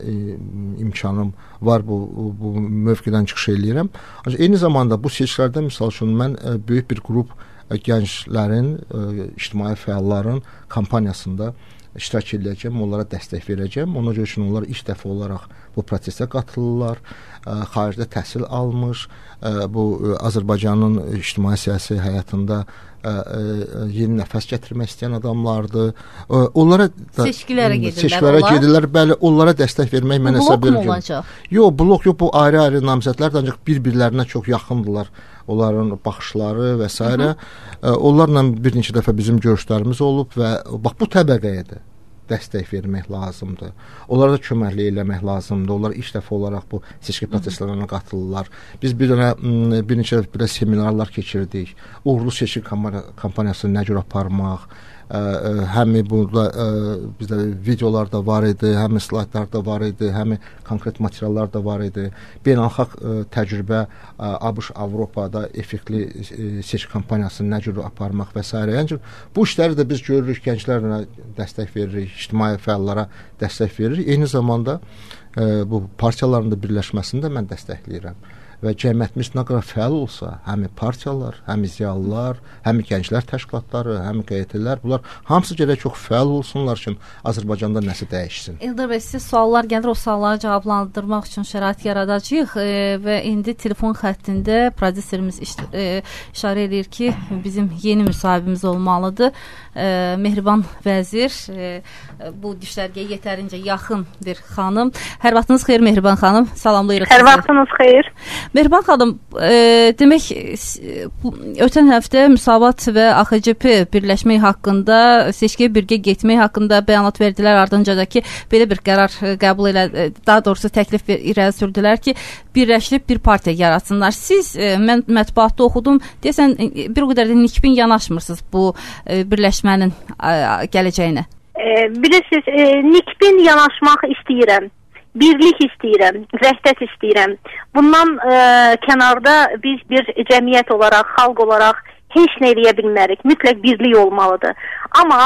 Speaker 2: imkanım var bu mövqedən çıxış eləyirəm. Ancaq eyni zamanda bu seçkilərdə misal üçün mən böyük bir qrup gənclərin, ictimai fəalların kampaniyasında iştirak edəcəm, onlara dəstək verəcəm. Ona görə ki, onlar ilk dəfə olaraq bu prosesə qatılırlar, xaricdə təhsil almış, bu Azərbaycanın ictimai siyasi həyatında yeni nəfəs gətirmək istəyən adamlardır. Onlara da
Speaker 1: seçkilərə gedirlər.
Speaker 2: Bəli, onlara dəstək vermək mən hesab edirəm.
Speaker 1: Blok mu olacaq?
Speaker 2: Yox, bu ayrı-ayrı namizədlər ancaq bir-birlərinə çox yaxındırlar. Onların baxışları və s. Onlarla bir neçə dəfə bizim görüşlərimiz olub və bax bu təbəqəyə də dəstək vermək lazımdır. Onlara da köməklik eləmək lazımdır. Onlar ilk dəfə olaraq bu seçki proseslərinə qatılırlar. Biz bir neçə seminarlar keçirdik. Uğurlu seçki kampaniyasını nə cür aparmaq, həm burada bizdə videolar da var idi, həm slaydlar da var idi, həm konkret materiallar da var idi. Beynəlxalq təcrübə ABŞ, Avropada effektli seçki kampaniyasını nə cür aparmaq və s. Yəni bu işləri də biz görürük, gənclərlə dəstək veririk, ictimai fəallara dəstək veririk. Eyni zamanda bu partiyaların da birləşməsini də mən dəstəkləyirəm. Və cəmiyyətimiz nə qədər fəal olsa, həm partiyalar, həm ziyalılar, həm gənclər təşkilatları, həm QT-lər, bunlar hamısı gərək çox fəal olsunlar ki, Azərbaycanda nəsə dəyişsin.
Speaker 1: İldar bəy, sizə suallar gəlir, o sualları cavablandırmaq üçün şərait yaradacağıq və indi telefon xəttində prodüserimiz işarə edir ki, bizim yeni müsahibimiz olmalıdır. Mehriban vəzir, bu düşərgəyə yetərincə yaxın bir xanım. Hər vaxtınız xeyir Mehriban xanım, salamlayırıq sizi.
Speaker 4: Hər vaxtınız xeyir.
Speaker 1: Mehriban xanım, demək, ötən həftə Müsavat və AXCP birləşmək haqqında, seçkiyə birgə getmək haqqında bəyanat verdilər, ardınca da ki, belə bir qərar qəbul daha doğrusu təklif irəli sürdülər ki, birləşib bir partiya yaratsınlar. Siz, mən mətbuatda oxudum, deyəsən, bir o qədər də nikbin yanaşmırsınız bu birləşmənin gələcəyinə.
Speaker 4: Bilirsiniz, nikbin yanaşmaq istəyirəm. Birlik istəyirəm, vəhdət istəyirəm. Bundan kənarda biz bir cəmiyyət olaraq, xalq olaraq heç nə eləyə bilmərik. Mütləq birlik olmalıdır. Amma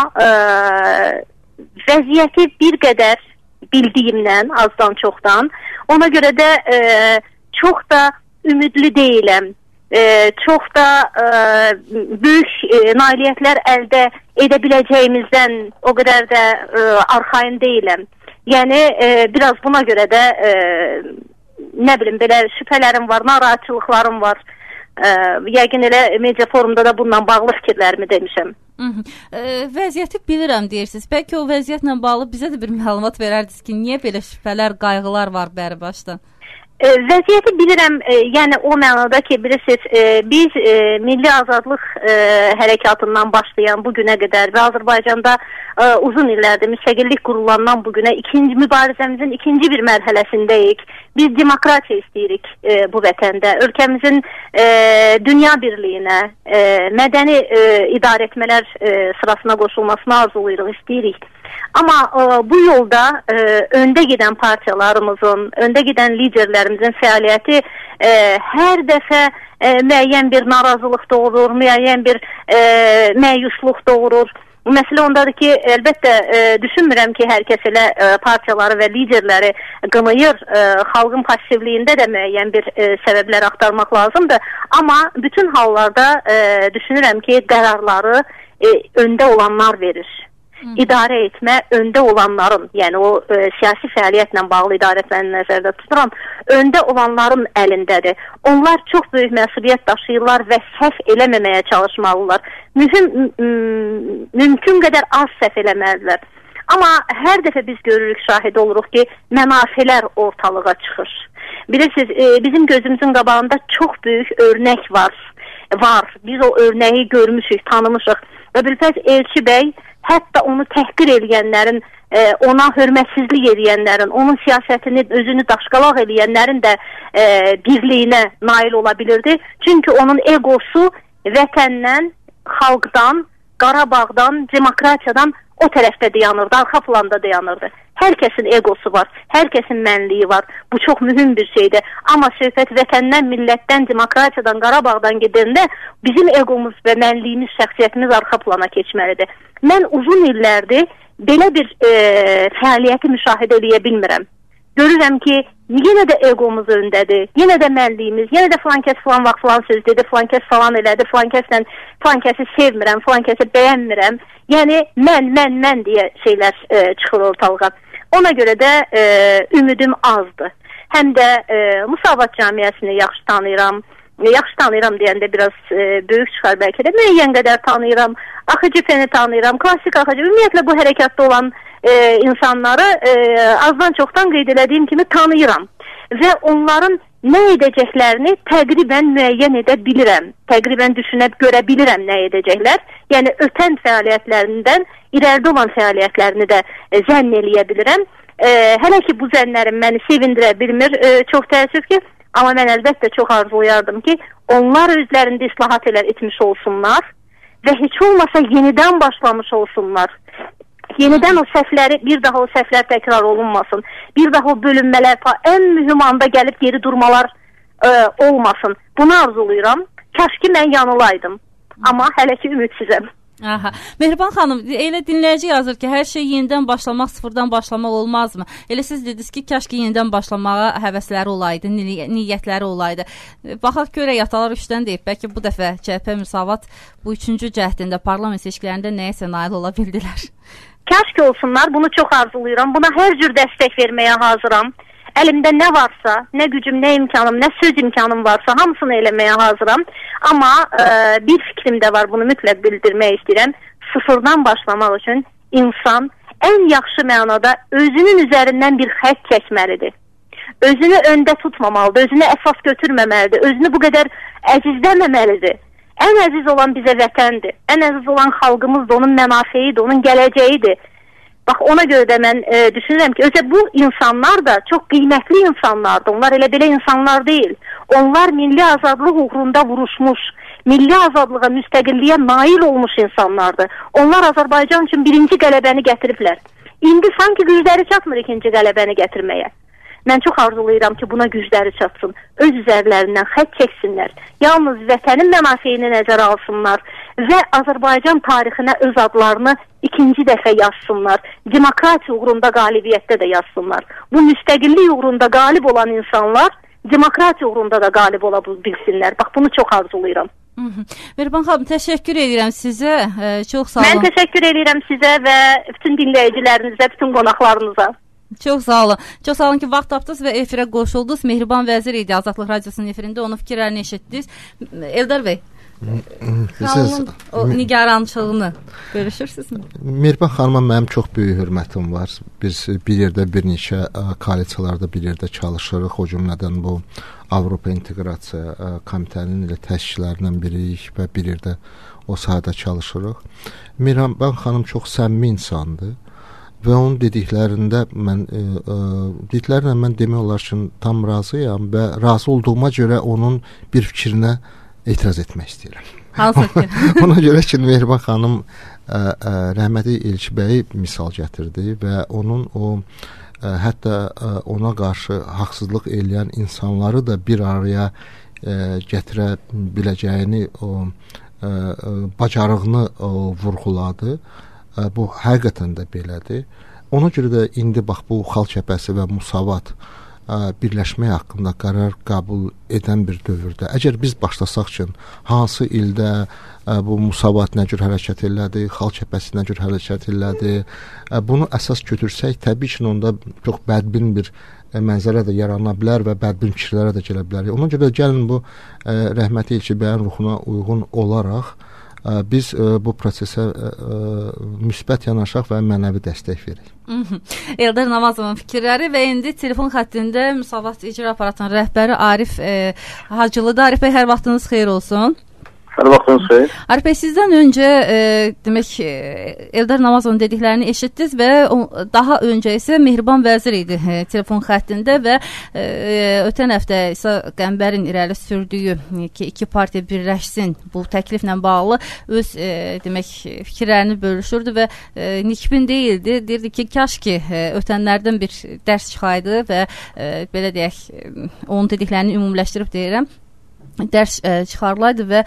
Speaker 4: vəziyyəti bir qədər bildiyimdən, azdan çoxdan, ona görə də çox da ümidli deyiləm. çox da böyük nailiyyətlər əldə edə biləcəyimizdən o qədər də arxayın deyiləm. Yəni biraz buna görə də nə bilim belə şübhələrim var, narahatçılıqlarım var. Yəqin elə media forumda da bununla bağlı fikirlərimi demişəm.
Speaker 1: Vəziyyəti bilirəm deyirsiniz. Bəlkə o vəziyyətlə bağlı bizə də bir məlumat verərdiniz ki, niyə belə şübhələr, qayğılar var bəri başdan?
Speaker 4: Vəziyyəti bilirəm, yəni o mənada ki, bilirsiniz, biz milli azadlıq hərəkatından başlayan bu günə qədər və Azərbaycanda uzun illərdir müstəqillik qurulandan bu günə mübarizəmizin ikinci bir mərhələsindəyik. Biz demokratiya istəyirik bu vətəndə. Ölkəmizin dünya birliyinə, mədəni idarə etmələr sırasına qoşulmasını arzuluyoruz, istəyirik. Amma bu yolda öndə gedən partiyalarımızın, öndə gedən liderlərimizin fəaliyyəti hər dəfə müəyyən bir narazılıq doğurur, müəyyən bir məyusluq doğurur. Məsələ ondadır ki, əlbəttə düşünmürəm ki, hər kəs elə partiyaları və liderləri qınayır. Xalqın passivliyində də müəyyən bir səbəblər axtarmaq lazımdır. Amma bütün hallarda düşünürəm ki, qərarları öndə olanlar verir. İdarə etmə öndə olanların, yəni o siyasi fəaliyyətlə bağlı idarə etməni nəzərdə tuturam, öndə olanların əlindədir. Onlar çox böyük məsuliyyət daşıyırlar və səhv eləməməyə çalışmalılar. Mümkün qədər az səhv eləməlidirlər. Amma hər dəfə biz görürük, şahid oluruq ki, mənafelər ortalığa çıxır. Bilirsiniz, bizim gözümüzün qabağında çox böyük örnək var. Biz o örnəyi görmüşük, tanımışıq. Və Bilfəz Elçi bəy hətta onu təhqir eləyənlərin, ona hörmətsizlik eləyənlərin, onun siyasətini, özünü daşqalaq eləyənlərin də birliyinə nail ola bilirdi. Çünki onun egosu vətəndən, xalqdan, Qarabağdan, demokratiyadan o tərəfdə dayanırdı, arxa planda dayanırdı. Hər kəsin egosu var, hər kəsin mənliyi var. Bu çox mühüm bir şeydir. Amma söhbət vətəndən, millətdən, demokratiyadan, Qarabağdan gedəndə bizim egomuz və mənliyimiz, şəxsiyyətimiz arxa plana keçməlidir. Mən uzun illərdir belə bir fəaliyyəti müşahidə edə bilmirəm. Görürəm ki, yenə də egomuz öndədir, yenə də mənliyimiz, yenə də filan kəs filan vaxt filan söz dedi, filan kəs falan elədi, filan kəslə filan kəsi sevmirəm, filan kəsi bəyənmirəm. Yəni, mən deyə şeylər çıxır ortalığa. Ona görə də ümidim azdır. Həm də Musavat Cəmiyyəsini yaxşı tanıyıram. Yaxşı tanıyıram deyəndə biraz böyük çıxar bəlkə də. Müəyyən qədər tanıyıram. AXCP-ni tanıyıram. Klassik AXCP. Ümumiyyətlə bu hərəkatda olan insanları azdan çoxdan qeyd elədiyim kimi tanıyıram. Və onların nə edəcəklərini təqribən müəyyən edə bilirəm. Təqribən düşünüb görə bilirəm nə edəcəklər. Yəni ötən fəaliyyətlərindən irəlidə olan fəaliyyətlərini də zənn eləyə bilirəm. Hələ ki bu zənnlərim məni sevindirə bilmir. Çox təəssüf ki, amma mən əlbəttə çox arzulayardım ki, onlar özlərində islahat etmiş olsunlar və heç olmasa yenidən başlamış olsunlar. Yenidən o səhvləri, bir daha o səhvlər təkrar olunmasın. Bir daha o bölünmələr, ən mühüm anda gəlib geri durmalar olmasın. Bunu arzulayıram. Kaş ki mən yanılaydım. Amma hələ ki ümidsizəm.
Speaker 1: Aha. Mehriban xanım, elə dinləyici yazır ki, hər şey yenidən başlamaq, sıfırdan başlamaq olmazmı? Elə siz dediniz ki, kaş ki yenidən başlamağa həvəsləri olaydı, niyyətləri olaydı. Baxaq görək, atalar üçdən deyib, bəlkə bu dəfə CHP Müsavat bu 3-cü cəhdində parlament seçkilərində nəyəsə nail ola bildilər.
Speaker 4: Kaş ki olsunlar, bunu çox arzulayıram. Buna hər cür dəstək verməyə hazıram. Əlimdə nə varsa, nə gücüm, nə imkanım, nə söz imkanım varsa hamısını eləməyə hazıram. Amma bir fikrim də var, bunu mütləq bildirmək istəyirəm. Sıfırdan başlamaq üçün insan ən yaxşı mənada özünün üzərindən bir xətt çəkməlidir. Özünü öndə tutmamalıdır, özünü əsas götürməməlidir, özünü bu qədər əzizləməməlidir. Ən əziz olan bizə vətəndir, ən əziz olan xalqımızdır, onun mənafeyidir, onun gələcəyidir. Bax, ona görə də mən düşünürəm ki, özə bu insanlar da çox qiymətli insanlardır. Onlar elə belə insanlar deyil. Onlar milli azadlıq uğrunda vuruşmuş, milli azadlığa, müstəqilliyə nail olmuş insanlardır. Onlar Azərbaycan üçün birinci qələbəni gətiriblər. İndi sanki gücləri çatmır ikinci qələbəni gətirməyə. Mən çox arzulayıram ki, buna gücləri çatsın. Öz üzərlərindən xətt çəksinlər. Yalnız vətənin mənafeyini nəzərə alsınlar və Azərbaycan tarixinə öz adlarını ikinci dəfə yazsınlar. Demokratiya uğrunda qalibiyyətdə də yazsınlar. Bu müstəqillik uğrunda qalib olan insanlar demokratiya uğrunda da qalib ola bilsinlər. Bax, bunu çox arzulayıram.
Speaker 1: Mehriban xanım, təşəkkür edirəm sizə. Çox sağ olun.
Speaker 4: Mən təşəkkür edirəm sizə və bütün dinləyicilərinizə, bütün qonaqlarınıza.
Speaker 1: Çox sağ olun. Çox sağ olun ki, vaxt tapdınız və efirə qoşuldunuz. Mehriban Vəzir idi Azadlıq Radiosunun efirində. Onun fikirlərini eşitdiniz. Eldar bəy, xanımın o nigarançılığını bölüşürsünüzmü?
Speaker 2: Mehriban xanıma mənim çox böyük hörmətim var. Biz bir yerdə bir neçə koalisiyalarda bir yerdə çalışırıq. O cümlədən bu Avropa İnteqrasiya Komitəsinin ilə təşkilərindən biriyik və bir yerdə o sahədə çalışırıq. Mehriban xanım çox səmimi insandır və onun dediklərində mən demək olar ki, tam razıyam və razı olduğuma görə onun bir fikrinə etiraz etmək istəyirəm.
Speaker 1: Hansı fikir?
Speaker 2: Ona görə ki, Mehriban xanım rəhmətli Elçi bəyi misal gətirdi və onun hətta ona qarşı haqsızlıq eləyən insanları da bir araya gətirə biləcəyini bacarığını vurğuladı. Bu həqiqətən də belədir. Ona görə də indi bax bu Xalq Cəbhəsi və Musavat birləşmək haqqında qərar qəbul edən bir dövrdə. Əgər biz başlasaq ki, hansı ildə bu Musavat nə cür hərəkət elədi, Xalq Cəbhəsi nə cür hərəkət elədi, bunu əsas götürsək, təbii ki, onda çox bədbin bir mənzərə də yarana bilər və bədbin fikirlərə də gələ bilər. Ona görə gəlin bu rəhmətli Elçi bəyin ruhuna uyğun olaraq biz bu prosesə müsbət yanaşaq və mənəvi dəstək verək.
Speaker 1: Eldar Namazovun fikirləri və indi telefon xəttində Musavat İcra Aparatının rəhbəri Arif Hacılıdır. Arif bəy, hər vaxtınız xeyir olsun.
Speaker 5: Hər vaxtınız xeyir.
Speaker 1: Arif bəy, sizdən öncə demək Eldar Namazovun dediklərini eşitdiniz və daha öncə isə Mehriban Vəzir idi telefon xəttində və ötən həftə İsa Qəmbərin irəli sürdüyü ki, iki partiya birləşsin bu təkliflə bağlı öz demək fikirlərini bölüşürdü və nikbin deyildi. Deyirdi ki, kaş ki ötənlərdən bir dərs çıxaydı və belə deyək, onun dediklərini ümumiləşdirib deyirəm, dərs çıxarılaydı və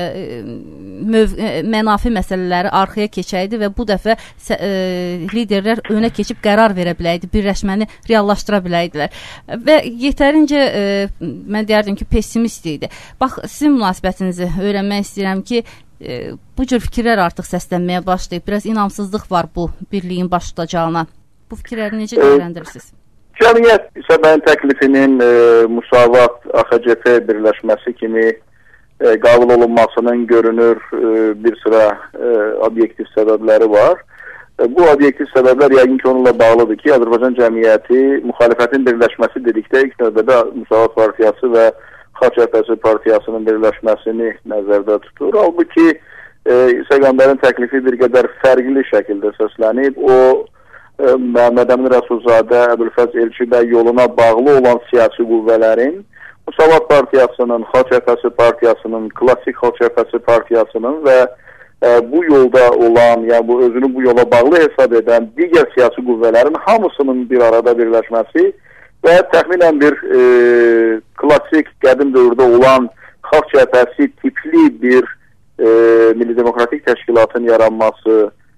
Speaker 1: mənafi məsələləri arxaya keçəydi və bu dəfə liderlər önə keçib qərar verə biləydi, birləşməni reallaşdıra biləydilər. Və yetərincə mən deyərdim ki, pessimist idi. Bax, sizin münasibətinizi öyrənmək istəyirəm ki, bu cür fikirlər artıq səslənməyə başlayıb. Biraz inamsızlıq var bu birliyin baş tutacağına. Bu fikirləri necə dəyərləndirirsiniz?
Speaker 5: Cəmiyyət isə mənim təklifinin Musavat, AXCP birləşməsi kimi qəbul olunmasının görünür bir sıra obyektiv səbəbləri var. Bu obyektiv səbəblər yəqin ki, onunla bağlıdır ki, Azərbaycan cəmiyyəti müxalifətin birləşməsi dedikdə ilk növbədə Musavat Partiyası və Xalq Cəbhəsi Partiyasının birləşməsini nəzərdə tutur. Halbuki İsa Qəmbərin təklifi bir qədər fərqli şəkildə səslənib. O Məhəmməd Əmin Rəsulzadə, Əbülfəz Elçibəy yoluna bağlı olan siyasi qüvvələrin Musavat Partiyasının, Xalq Cəbhəsi Partiyasının, Klassik Xalq Cəbhəsi Partiyasının və bu yolda olan, yəni bu özünü bu yola bağlı hesab edən digər siyasi qüvvələrin hamısının bir arada birləşməsi və təxminən bir klassik qədim dövrdə olan Xalq Cəbhəsi tipli bir Milli Demokratik Təşkilatın yaranması,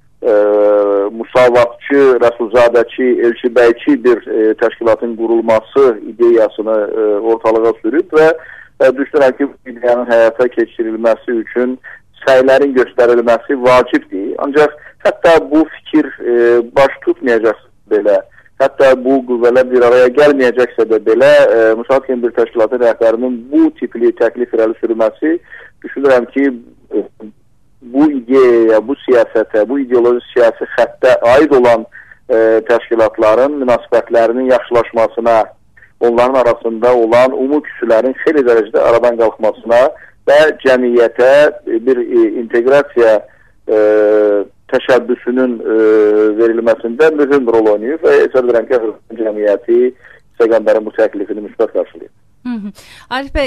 Speaker 5: Musavatçı, Rəsulzadəçi, Elçibəyçi bir təşkilatın qurulması ideyasını ortalığa sürüb və düşünürəm ki, bu ideyanın həyata keçirilməsi üçün səylərin göstərilməsi vacibdir. Ancaq hətta bu fikir baş tutmayacaqsa belə, hətta bu qüvvələr bir araya gəlməyəcəksə də belə, Musavat kimi bir təşkilatın rəhbərinin bu tipli təklif irəli sürülməsi düşünürəm ki, bu ideyaya, bu siyasətə, bu ideoloji siyasi xəttə aid olan təşkilatların münasibətlərinin yaxşılaşmasına, onların arasında olan umumi küsülərin xeyli dərəcədə aradan qalxmasına və cəmiyyətə bir inteqrasiya təşəbbüsünün verilməsində mühüm rol oynayır və hesab edirəm ki, cəmiyyəti İsa Qəmbərin bu təklifini müsbət qarşılayır.
Speaker 1: Arif bəy,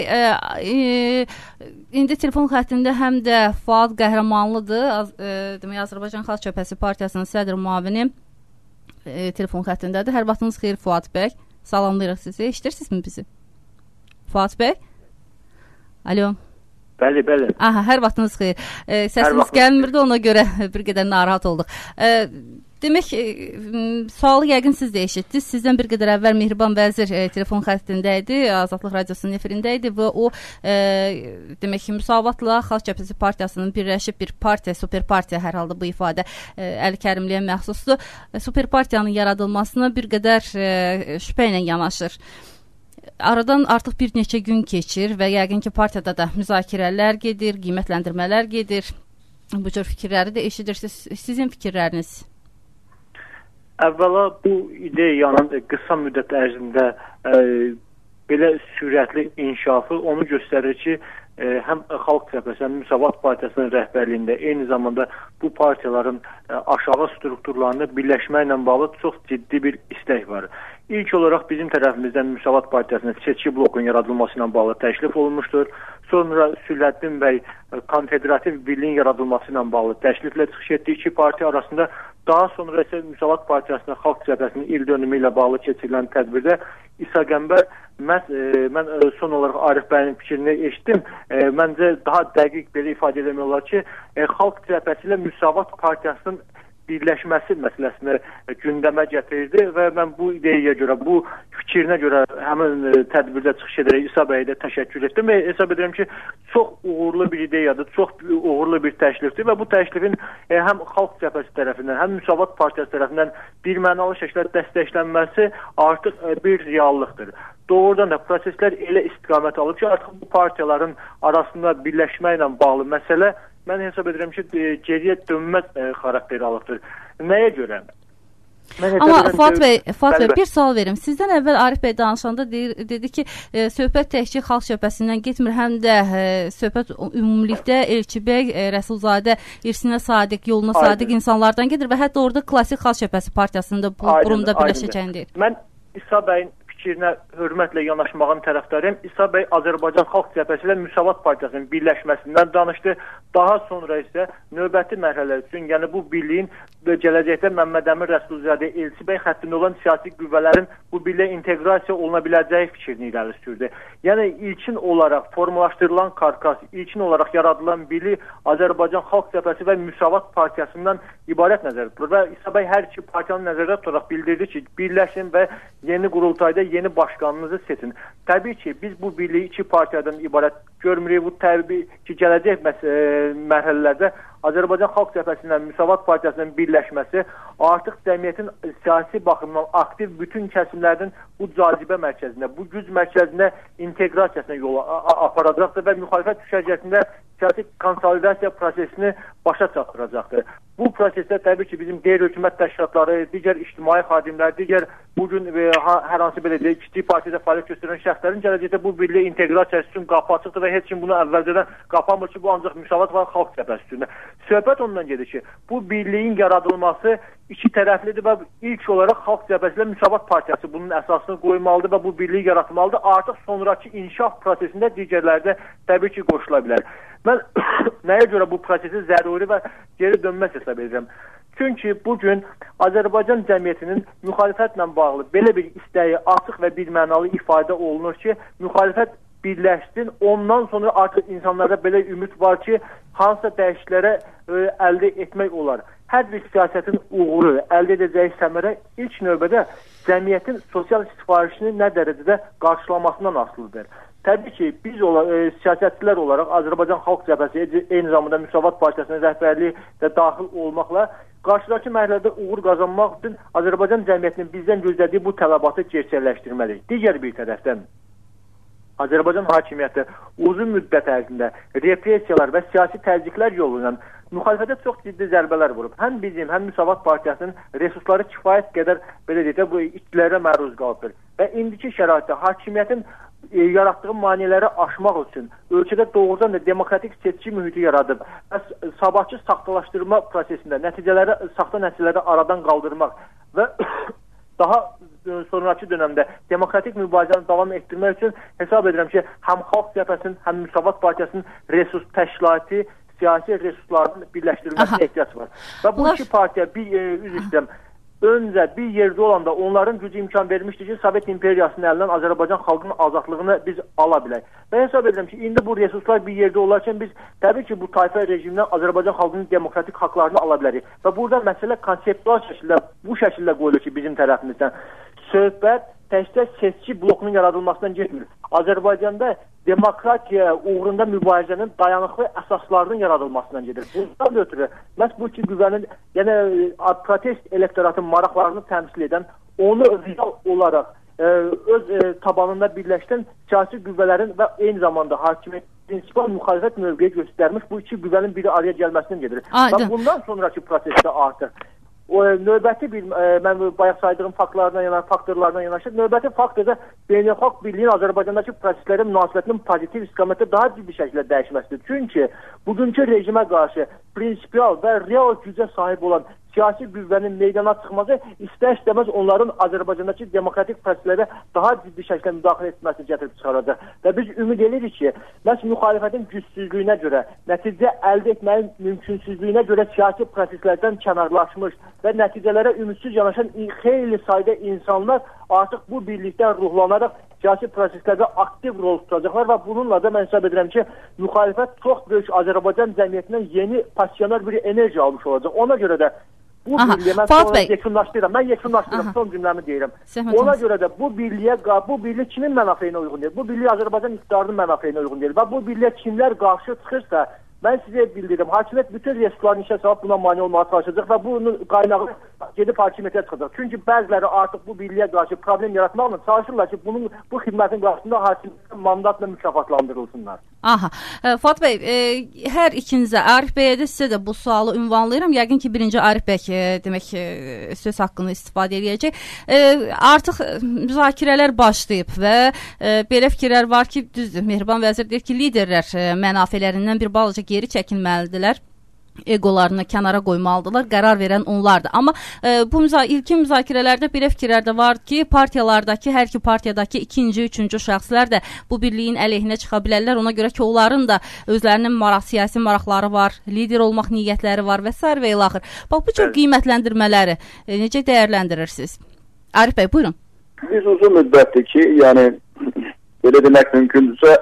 Speaker 1: indi telefon xəttində həm də Fuad Qəhrəmanlıdır, demək Azərbaycan Xalq Cəbhəsi Partiyasının sədr müavini telefon xəttindədir. Hər vaxtınız xeyir Fuad bəy. Salamlayırıq sizi. Eşidirsinizmi bizi? Fuad bəy? Alo.
Speaker 6: Bəli, bəli.
Speaker 1: Aha, hər vaxtınız xeyir. Səsiniz gəlmirdi, ona görə bir qədər narahat olduq. Demək, sualı yəqin siz də eşitdiniz. Sizdən bir qədər əvvəl Mehriban Vəzir telefon xəttində idi, Azadlıq Radiosunun efirində idi və o demək ki, Müsavatla Xalq Cəbhəsi Partiyasının birləşib bir partiya, super partiya, hər halda bu ifadə Əli Kərimliyə məxsusdur. Super partiyanın yaradılmasına bir qədər şübhə ilə yanaşır. Aradan artıq bir neçə gün keçir və yəqin ki, partiyada da müzakirələr gedir, qiymətləndirmələr gedir. Bu cür fikirləri də eşidirsiniz. Sizin fikirləriniz?
Speaker 6: Əvvəla bu ideyanın qısa müddət ərzində belə sürətli inkişafı onu göstərir ki, həm Xalq Cəbhəsi, həm Müsavat Partiyasının rəhbərliyində eyni zamanda bu partiyaların aşağı strukturlarında birləşməklə bağlı çox ciddi bir istək var. İlk olaraq bizim tərəfimizdən Müsavat Partiyasının seçki blokunun yaradılması ilə bağlı təklif olunmuşdur. Sonra Sülhəddin bəy konfederativ birliyin yaradılması ilə bağlı təkliflə çıxış etdiyi iki partiya arasında, daha sonra isə Müsavat Partiyasının Xalq Cəbhəsinin il dönümü ilə bağlı keçirilən tədbirdə İsa Qəmbər, mən son olaraq Arif bəyin fikrini eşitdim. Məncə daha dəqiq belə ifadə eləmək olar ki, Xalq Cəbhəsi ilə Müsavat Partiyasının birləşməsi məsələsini gündəmə gətirdi və mən bu ideyaya görə, bu fikrinə görə həmin tədbirdə çıxış edərək İsa bəyə də təşəkkür etdim və hesab edirəm ki, çox uğurlu bir ideyadır, çox uğurlu bir təklifdir və bu təklifin həm Xalq Cəbhəsi tərəfindən, həm Müsavat Partiyası tərəfindən birmənalı şəkildə dəstəklənməsi artıq bir reallıqdır. Doğrudan da proseslər elə istiqamət alıb ki, artıq bu partiyaların arasında birləşməklə bağlı məsələ mən hesab edirəm ki, geriyə dönməz xarakteri alıbdır. Nəyə görə?
Speaker 1: Amma Fuad bəy, bir sual verim. Sizdən əvvəl Arif bəy danışanda dedi ki, söhbət təkcə Xalq Cəbhəsindən getmir, həm də söhbət ümumilikdə Elçibəy, Rəsulzadə, İrsinə Sadiq, Yoluna Sadiq insanlardan gedir və hətta orada klassik Xalq Cəbhəsi Partiyasında bu qurumda birləşəcəyini deyir.
Speaker 6: Mən İsa bəyin fikrinə hörmətlə yanaşmağın tərəfdarıyım. İsa bəy Azərbaycan Xalq Cəbhəsi ilə Müsavat Partiyasının birləşməsindən danışdı. Daha sonra isə növbəti mərhələ üçün, yəni bu birliyin gələcəkdə Məmməd Əmin Rəsulzadə, Elçibəy xəttində olan siyasi qüvvələrin bu birliyə inteqrasiya oluna biləcəyi fikrini irəli sürdü. Yəni ilkin olaraq formalaşdırılan karkas, ilkin olaraq yaradılan birlik Azərbaycan Xalq Cəbhəsi və Müsavat Partiyasından ibarət nəzərdə tutulur və İsa bəy hər iki partiyanın nəzərdə tutaraq bildirdi ki, birləşin və yeni qurultayda yeni başqanınızı seçin. Təbii ki, biz bu birliyi iki partiyadan ibarət görmürük. Bu təbii ki, gələcək mərhələlərdə Azərbaycan Xalq Cəbhəsindən Müsavat Partiyasının birləşməsi artıq cəmiyyətin siyasi baxımdan aktiv bütün kəsimlərinin bu cazibə mərkəzinə, bu güc mərkəzinə inteqrasiyasına yol aparacaqdır və müxalifət düşərgəsində siyasi konsolidasiya prosesini başa çatdıracaqdır. Bu prosesdə təbii ki, bizim qeyri-hökumət təşkilatları, digər ictimai xadimlər, digər bugün hər hansı belə deyək, kiçik partiyada fəaliyyət göstərən şəxslərin gələcəkdə bu birliyə inteqrasiyası üçün qapı açıqdır və heç kim bunu əvvəlcədən qapanmır ki, bu ancaq Müsavat və Xalq Cəbhəsi üçün. Söhbət ondan gedir ki, bu birliyin yaradılması iki tərəflidir və ilk olaraq Xalq Cəbhəsi ilə Müsavat Partiyası bunun əsasını qoymalıdır və bu birliyi yaratmalıdır. Artıq sonraki inkişaf prosesində digərləri də təbii ki, qoşula bilər. Mən nəyə görə bu prosesi zəruri və geri dönməz hesab edirəm? Çünki bugün Azərbaycan cəmiyyətinin müxalifətlə bağlı belə bir istəyi açıq və birmənalı ifadə olunur ki, müxalifət birləşsin, ondan sonra artıq insanlarda belə ümid var ki, hansısa dəyişikliklərə əldə etmək olar. Hər bir siyasətin uğuru, əldə edəcəyi səmərə ilk növbədə cəmiyyətin sosial sifarişini nə dərəcədə qarşılamasından asılıdır. Təbii ki, biz siyasətçilər olaraq Azərbaycan Xalq Cəbhəsi, eyni zamanda Müsavat Partiyasının rəhbərliyi də daxil olmaqla qarşıdakı mərhələdə uğur qazanmaq üçün Azərbaycan cəmiyyətinin bizdən gözlədiyi bu tələbatı gerçəkləşdirməliyik. Digər bir tərəfdən Azərbaycan hakimiyyəti uzun müddət ərzində repressiyalar və siyasi təzyiqlər yolu ilə müxalifətə çox ciddi zərbələr vurub. Həm bizim, həm Müsavat Partiyasının resursları kifayət qədər belə deyək, bu itkilərə məruz qalıbdır. Və indiki şəraitdə hakimiyyətin yaratdığı maneələri aşmaq üçün ölkədə doğrudan da demokratik seçki mühiti yaradıb və sabahçı saxtalaşdırma prosesində saxta nəticələri aradan qaldırmaq və daha sonraki dönəmdə demokratik mübarizəni davam etdirmək üçün hesab edirəm ki, həm Xalq Cəbhəsinin, həm Müsavat Partiyasının resurs təşkilati, siyasi resurslarının birləşdirilməsinə ehtiyac var. Və bu iki partiya üzr istəyirəm, öncə bir yerdə olanda onların gücü imkan vermişdi ki, Sovet imperiyasının əlindən Azərbaycan xalqının azadlığını biz ala bilək. Və hesab edirəm ki, indi bu resurslar bir yerdə olarkən biz təbii ki, bu tayfa rejimindən Azərbaycan xalqının demokratik haqlarını ala bilərik. Və burada məsələ konseptual şəkildə, bu şəkildə qoyulur ki, bizim tərəfimizdən. Söhbət təkcə seçki blokunun yaradılmasından getmir. Azərbaycanda demokratiya uğrunda mübarizənin dayanıqlı əsaslarının yaradılmasından gedir. Bundan ötürü, məhz bu iki qüvvənin, yəni protest elektoratın maraqlarını təmsil edən, onu real olaraq öz tabanında birləşdən siyasi qüvvələrin və eyni zamanda hakimiyyət prinsipal müxalifət mövqeyi göstərmiş bu iki qüvvənin biri araya gəlməsindən gedir. Və bundan sonraki prosesdə artıq növbəti bir, mən bayaq saydığım faktorlardan yanaşı, növbəti faktorda beynəlxalq birliyin Azərbaycandakı proseslərin münasibətinin pozitiv istiqamətdə daha ciddi şəkildə dəyişməsidir. Çünki bugünkü rejimə qarşı prinsipial və real gücə sahib olan siyasi qüvvənin meydana çıxması istər-istəməz onların Azərbaycandakı demokratik proseslərə daha ciddi şəkildə müdaxilə etməsi gətirib çıxaracaq. Və biz ümid edirik ki, məhz müxalifətin gücsüzlüyünə görə, nəticə əldə etməyin mümkünsüzlüyünə görə siyasi proseslərdən kənarlaşmış və nəticələrə ümidsiz yanaşan xeyli sayda insanlar artıq bu birlikdən ruhlanaraq siyasi proseslərdə aktiv rol tutacaqlar və bununla da mən hesab edirəm ki, müxalifət çox böyük Azərbaycan cəmiyyətindən yeni passioner bir enerji almış olacaq. Ona görə də bu birliyə mən sonra yekunlaşdırıram, son cümləmi deyirəm. Ona görə də bu birlik kimin mənafeyinə uyğun deyil? Bu birlik Azərbaycan iqtidarının mənafeyinə uyğun deyil və bu birliyə kimlər qarşı çıxırsa, mən sizə bildirim, hakimiyyət bütün resurslarını işə salıb buna mane olmağa çalışacaq və bunun qaynağı gedib hakimiyyətə çıxacaq. Çünki bəziləri artıq bu birliyə qarşı problem yaratmaqla çalışırlar ki, bu xidmətin qarşısında hakimiyyətin mandatla mükafatlandırılsınlar.
Speaker 1: Aha. Fuad bəy, hər ikinizə, Arif bəyə də sizə də bu sualı ünvanlayıram. Yəqin ki, birinci Arif bəy demək söz haqqını istifadə edəcək. Artıq müzakirələr başlayıb və belə fikirlər var ki, düzdür, Mehriban vəzir deyir ki, liderlər mənafələrindən bir balaca geri çəkilməlidirlər. Egolarını kənara qoymalıdırlar, qərar verən onlardır. Amma bu ilkin müzakirələrdə belə fikirlər də var ki, partiyalardakı, hər iki partiyadakı ikinci, üçüncü şəxslər də bu birliyin əleyhinə çıxa bilərlər. Ona görə ki, onların da özlərinin siyasi maraqları var, lider olmaq niyyətləri var və s. və ilaxır. Bax, bu cür qiymətləndirmələri necə dəyərləndirirsiniz? Arif bəy, buyurun.
Speaker 5: Biz uzun müddətdir ki, yəni belə demək mümkündürsə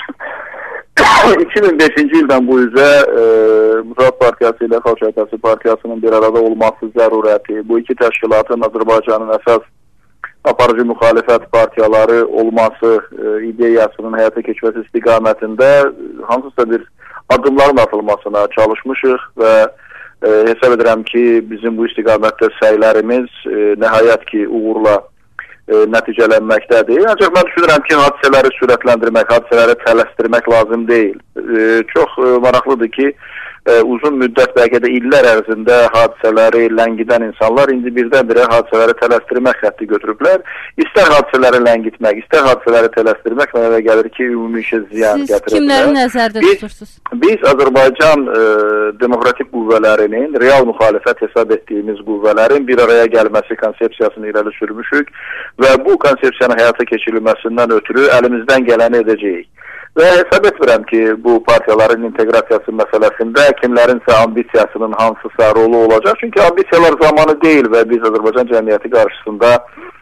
Speaker 5: 2005-ci ildən bu üzə Müsavat Partiyası ilə Xalq Cəbhəsi Partiyasının bir arada olması zərurəti, bu iki təşkilatın Azərbaycanın əsas aparıcı müxalifət partiyaları olması ideyasının həyata keçməsi istiqamətində hansısa bir addımların atılmasına çalışmışıq və hesab edirəm ki, bizim bu istiqamətdə səylərimiz nəhayət ki, uğurla nəticələnməkdədir. Ancaq mən düşünürəm ki, hadisələri sürətləndirmək, hadisələri tələsdirmək lazım deyil. Çox maraqlıdır ki, uzun müddət, bəlkə də illər ərzində hadisələri ləngidən insanlar indi birdən-birə hadisələri tələsdirmək xətti götürüblər. İstər hadisələri ləngitmək, istər hadisələri tələsdirmək mənə gəlir ki, ümumi işə ziyan gətirə bilər. Siz kimləri nəzərdə tutursunuz? Biz Azərbaycan demokratik qüvvələrinin, real müxalifət hesab etdiyimiz qüvvələrin bir araya gəlməsi konsepsiyasını irəli sürmüşük və bu konsepsiyanın həyata keçirilməsindən ötürü əlimizdən gələni edəcəyik. Və hesab etmirəm ki, bu partiyaların inteqrasiyası məsələsində kimlərinsə ambisiyasının hansısa rolu olacaq. Çünki ambisiyalar zamanı deyil və biz Azərbaycan cəmiyyəti qarşısında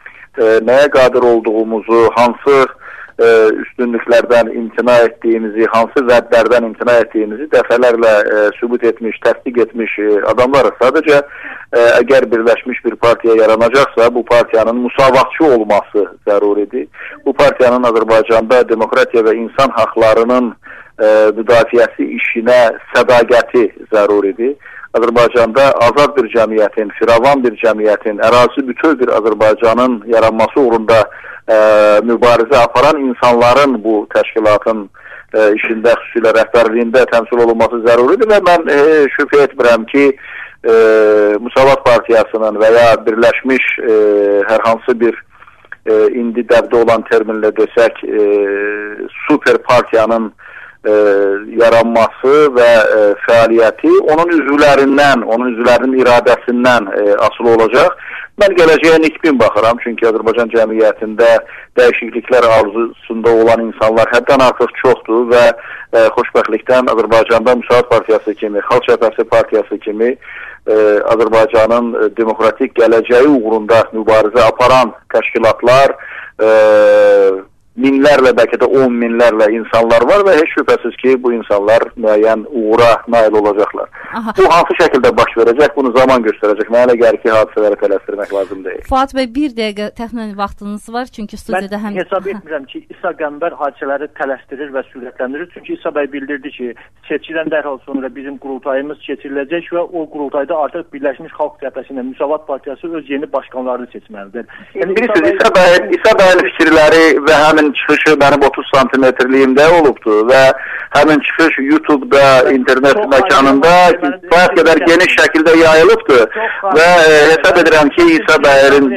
Speaker 5: nəyə qadir olduğumuzu, hansı üstünlüklərdən imtina etdiyimizi, hansı vədlərdən imtina etdiyimizi dəfələrlə sübut etmiş, təsdiq etmiş adamlarız. Sadəcə əgər birləşmiş bir partiya yaranacaqsa, bu partiyanın müsavatçı olması zəruridir. Bu partiyanın Azərbaycanda demokratiya və insan haqlarının müdafiəsi işinə sədaqəti zəruridir. Azərbaycanda azad bir cəmiyyətin, firavan bir cəmiyyətin, ərazi bütöv bir Azərbaycanın yaranması uğrunda mübarizə aparan insanların bu təşkilatın işində, xüsusilə rəhbərliyində təmsil olunması zəruridir və mən şübhə etmirəm ki, Müsavat Partiyasının və ya birləşmiş hər hansı bir indi dəbdə olan terminlə desək super partiyanın yaranması və fəaliyyəti onun üzvlərinin iradəsindən asılı olacaq. Mən gələcəyə nikbin baxıram, çünki Azərbaycan cəmiyyətində dəyişikliklər arzusunda olan insanlar həddən artıq çoxdur və xoşbəxtlikdən Azərbaycanda Müsavat Partiyası kimi, Xalq Cəbhəsi Partiyası kimi Azərbaycanın demokratik gələcəyi uğrunda mübarizə aparan təşkilatlar, minlərlə, bəlkə də 10 minlərlə insanlar var və heç şübhəsiz ki, bu insanlar müəyyən uğura nail olacaqlar.
Speaker 1: Aha.
Speaker 5: Bu hansı şəkildə baş verəcək, bunu zaman göstərəcək. Mənə gəlir ki, hadisələri tələsdirmək lazım deyil.
Speaker 1: Fuad bəy, bir dəqiqə təxminən vaxtınız var, çünki studiyada
Speaker 6: Mən hesab etmirəm ki, İsa Qəmbər hadisələri tələsdirir və sürətləndirir. Çünki İsa bəy bildirdi ki, seçkidən dərhal sonra bizim qurultayımız keçiriləcək və o qurultayda artıq Birləşmiş Xalq Cəbhəsinin Müsavat Partiyası öz yeni başqanlarını seçməlidir.
Speaker 5: Yəni, bilirsiniz, İsa bəyin fikirləri və həmin çıxışı mənim 30 santimetrliyimdə olubdur və həmin çıxış YouTube-da, internet məkanında bəzi qədər geniş şəkildə yayılıbdır və hesab edirəm ki, İsa bəyin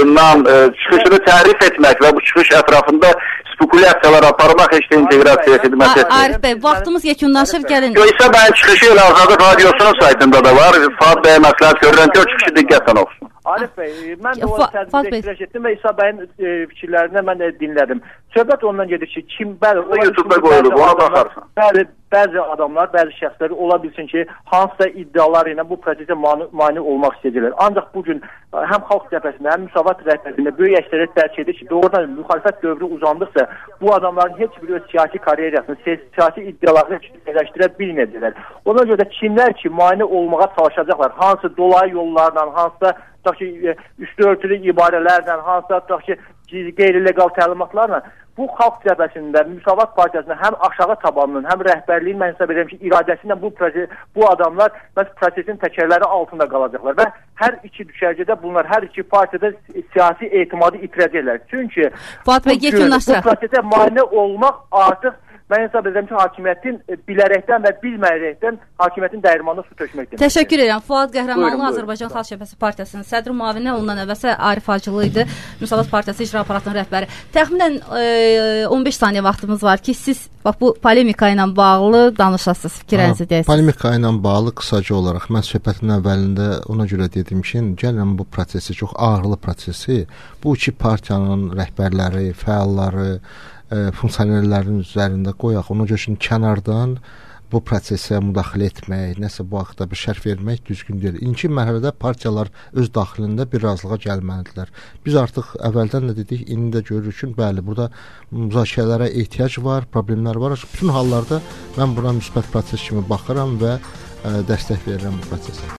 Speaker 5: çıxışını tərif etmək və bu çıxış ətrafında spekulyasiyalar aparmaq heç də inteqrasiya xidmət etmir.
Speaker 1: Arif bəy, vaxtımız yekunlaşır, gəlin.
Speaker 5: İsa bəyin çıxışı elə Azadlıq Radiosunun saytında da var. Fuad bəyə məsləhət görürəm ki, o çıxışı diqqətlə oxusun.
Speaker 6: Arif bəy, mən də o təzyiqdə iştirak etdim və İsa bəyin fikirlərini mən dinlədim. Söhbət ondan gedir ki, kim bəli,
Speaker 5: o YouTube-da qoyulub, ona baxarsan.
Speaker 6: Bəzi adamlar, bəzi şəxslər ola bilsin ki, hansısa iddialar ilə bu prosesə mane olmaq istəyirlər. Ancaq bugün həm Xalq Cəbhəsində, həm Müsavat rəhbərliyində böyük əksəriyyət dərk edir ki, doğrudan müxalifət dövrü uzandıqca bu adamların heç bir öz siyasi karyerasını, siyasi iddialarını eləşdirə bilmədilər. Ona görə də kimlər ki, mane olmağa çalışacaqlar, hansı dolayı yollarla, hansısa üstü örtülü ibarələrlə, hansısa qeyri-legal təlimatlarla bu Xalq Cəbhəsində, Müsavat Partiyasında həm aşağı tabanının, həm rəhbərliyin mən hesab edirəm ki, iradəsi ilə bu adamlar prosesin təkərləri altında qalacaqlar və hər iki düşərgədə bunlar, hər iki partiyada siyasi etimadı itirəcəklər. Çünki bu prosesə mane olmaq artıq mən hesab edirəm ki, hakimiyyətin bilərəkdən və bilməyərəkdən hakimiyyətin dəyirmanına su tökməkdir.
Speaker 1: Təşəkkür edirəm. Fuad Qəhrəmanlı Azərbaycan Xalq Cəbhəsi Partiyasının sədri müavini, ondan əvvəlsə Arif Hacılı idi, Müsavat Partiyası İcra Aparatının rəhbəri. Təxminən 15 saniyə vaxtımız var ki, siz bu polemika ilə bağlı danışasınız, fikirlərinizi deyəsiniz.
Speaker 2: Polemika ilə bağlı qısaca olaraq mən söhbətin əvvəlində ona görə dedim ki, gəlin bu prosesi, çox ağırlı prosesi bu iki partiyanın rəhbərləri, fəalları, funksionerlərin üzərində qoyaq. Ona görə kənardan bu prosesə müdaxilə etmək, nəsə bu haqda bir şərh vermək düzgün deyil. İkinci mərhələdə partiyalar öz daxilində bir razılığa gəlməlidirlər. Biz artıq əvvəldən də dedik, indi də görürük ki, bəli, burada müzakirələrə ehtiyac var, problemlər var. Bütün hallarda mən buna müsbət proses kimi baxıram və dəstək verirəm bu prosesə.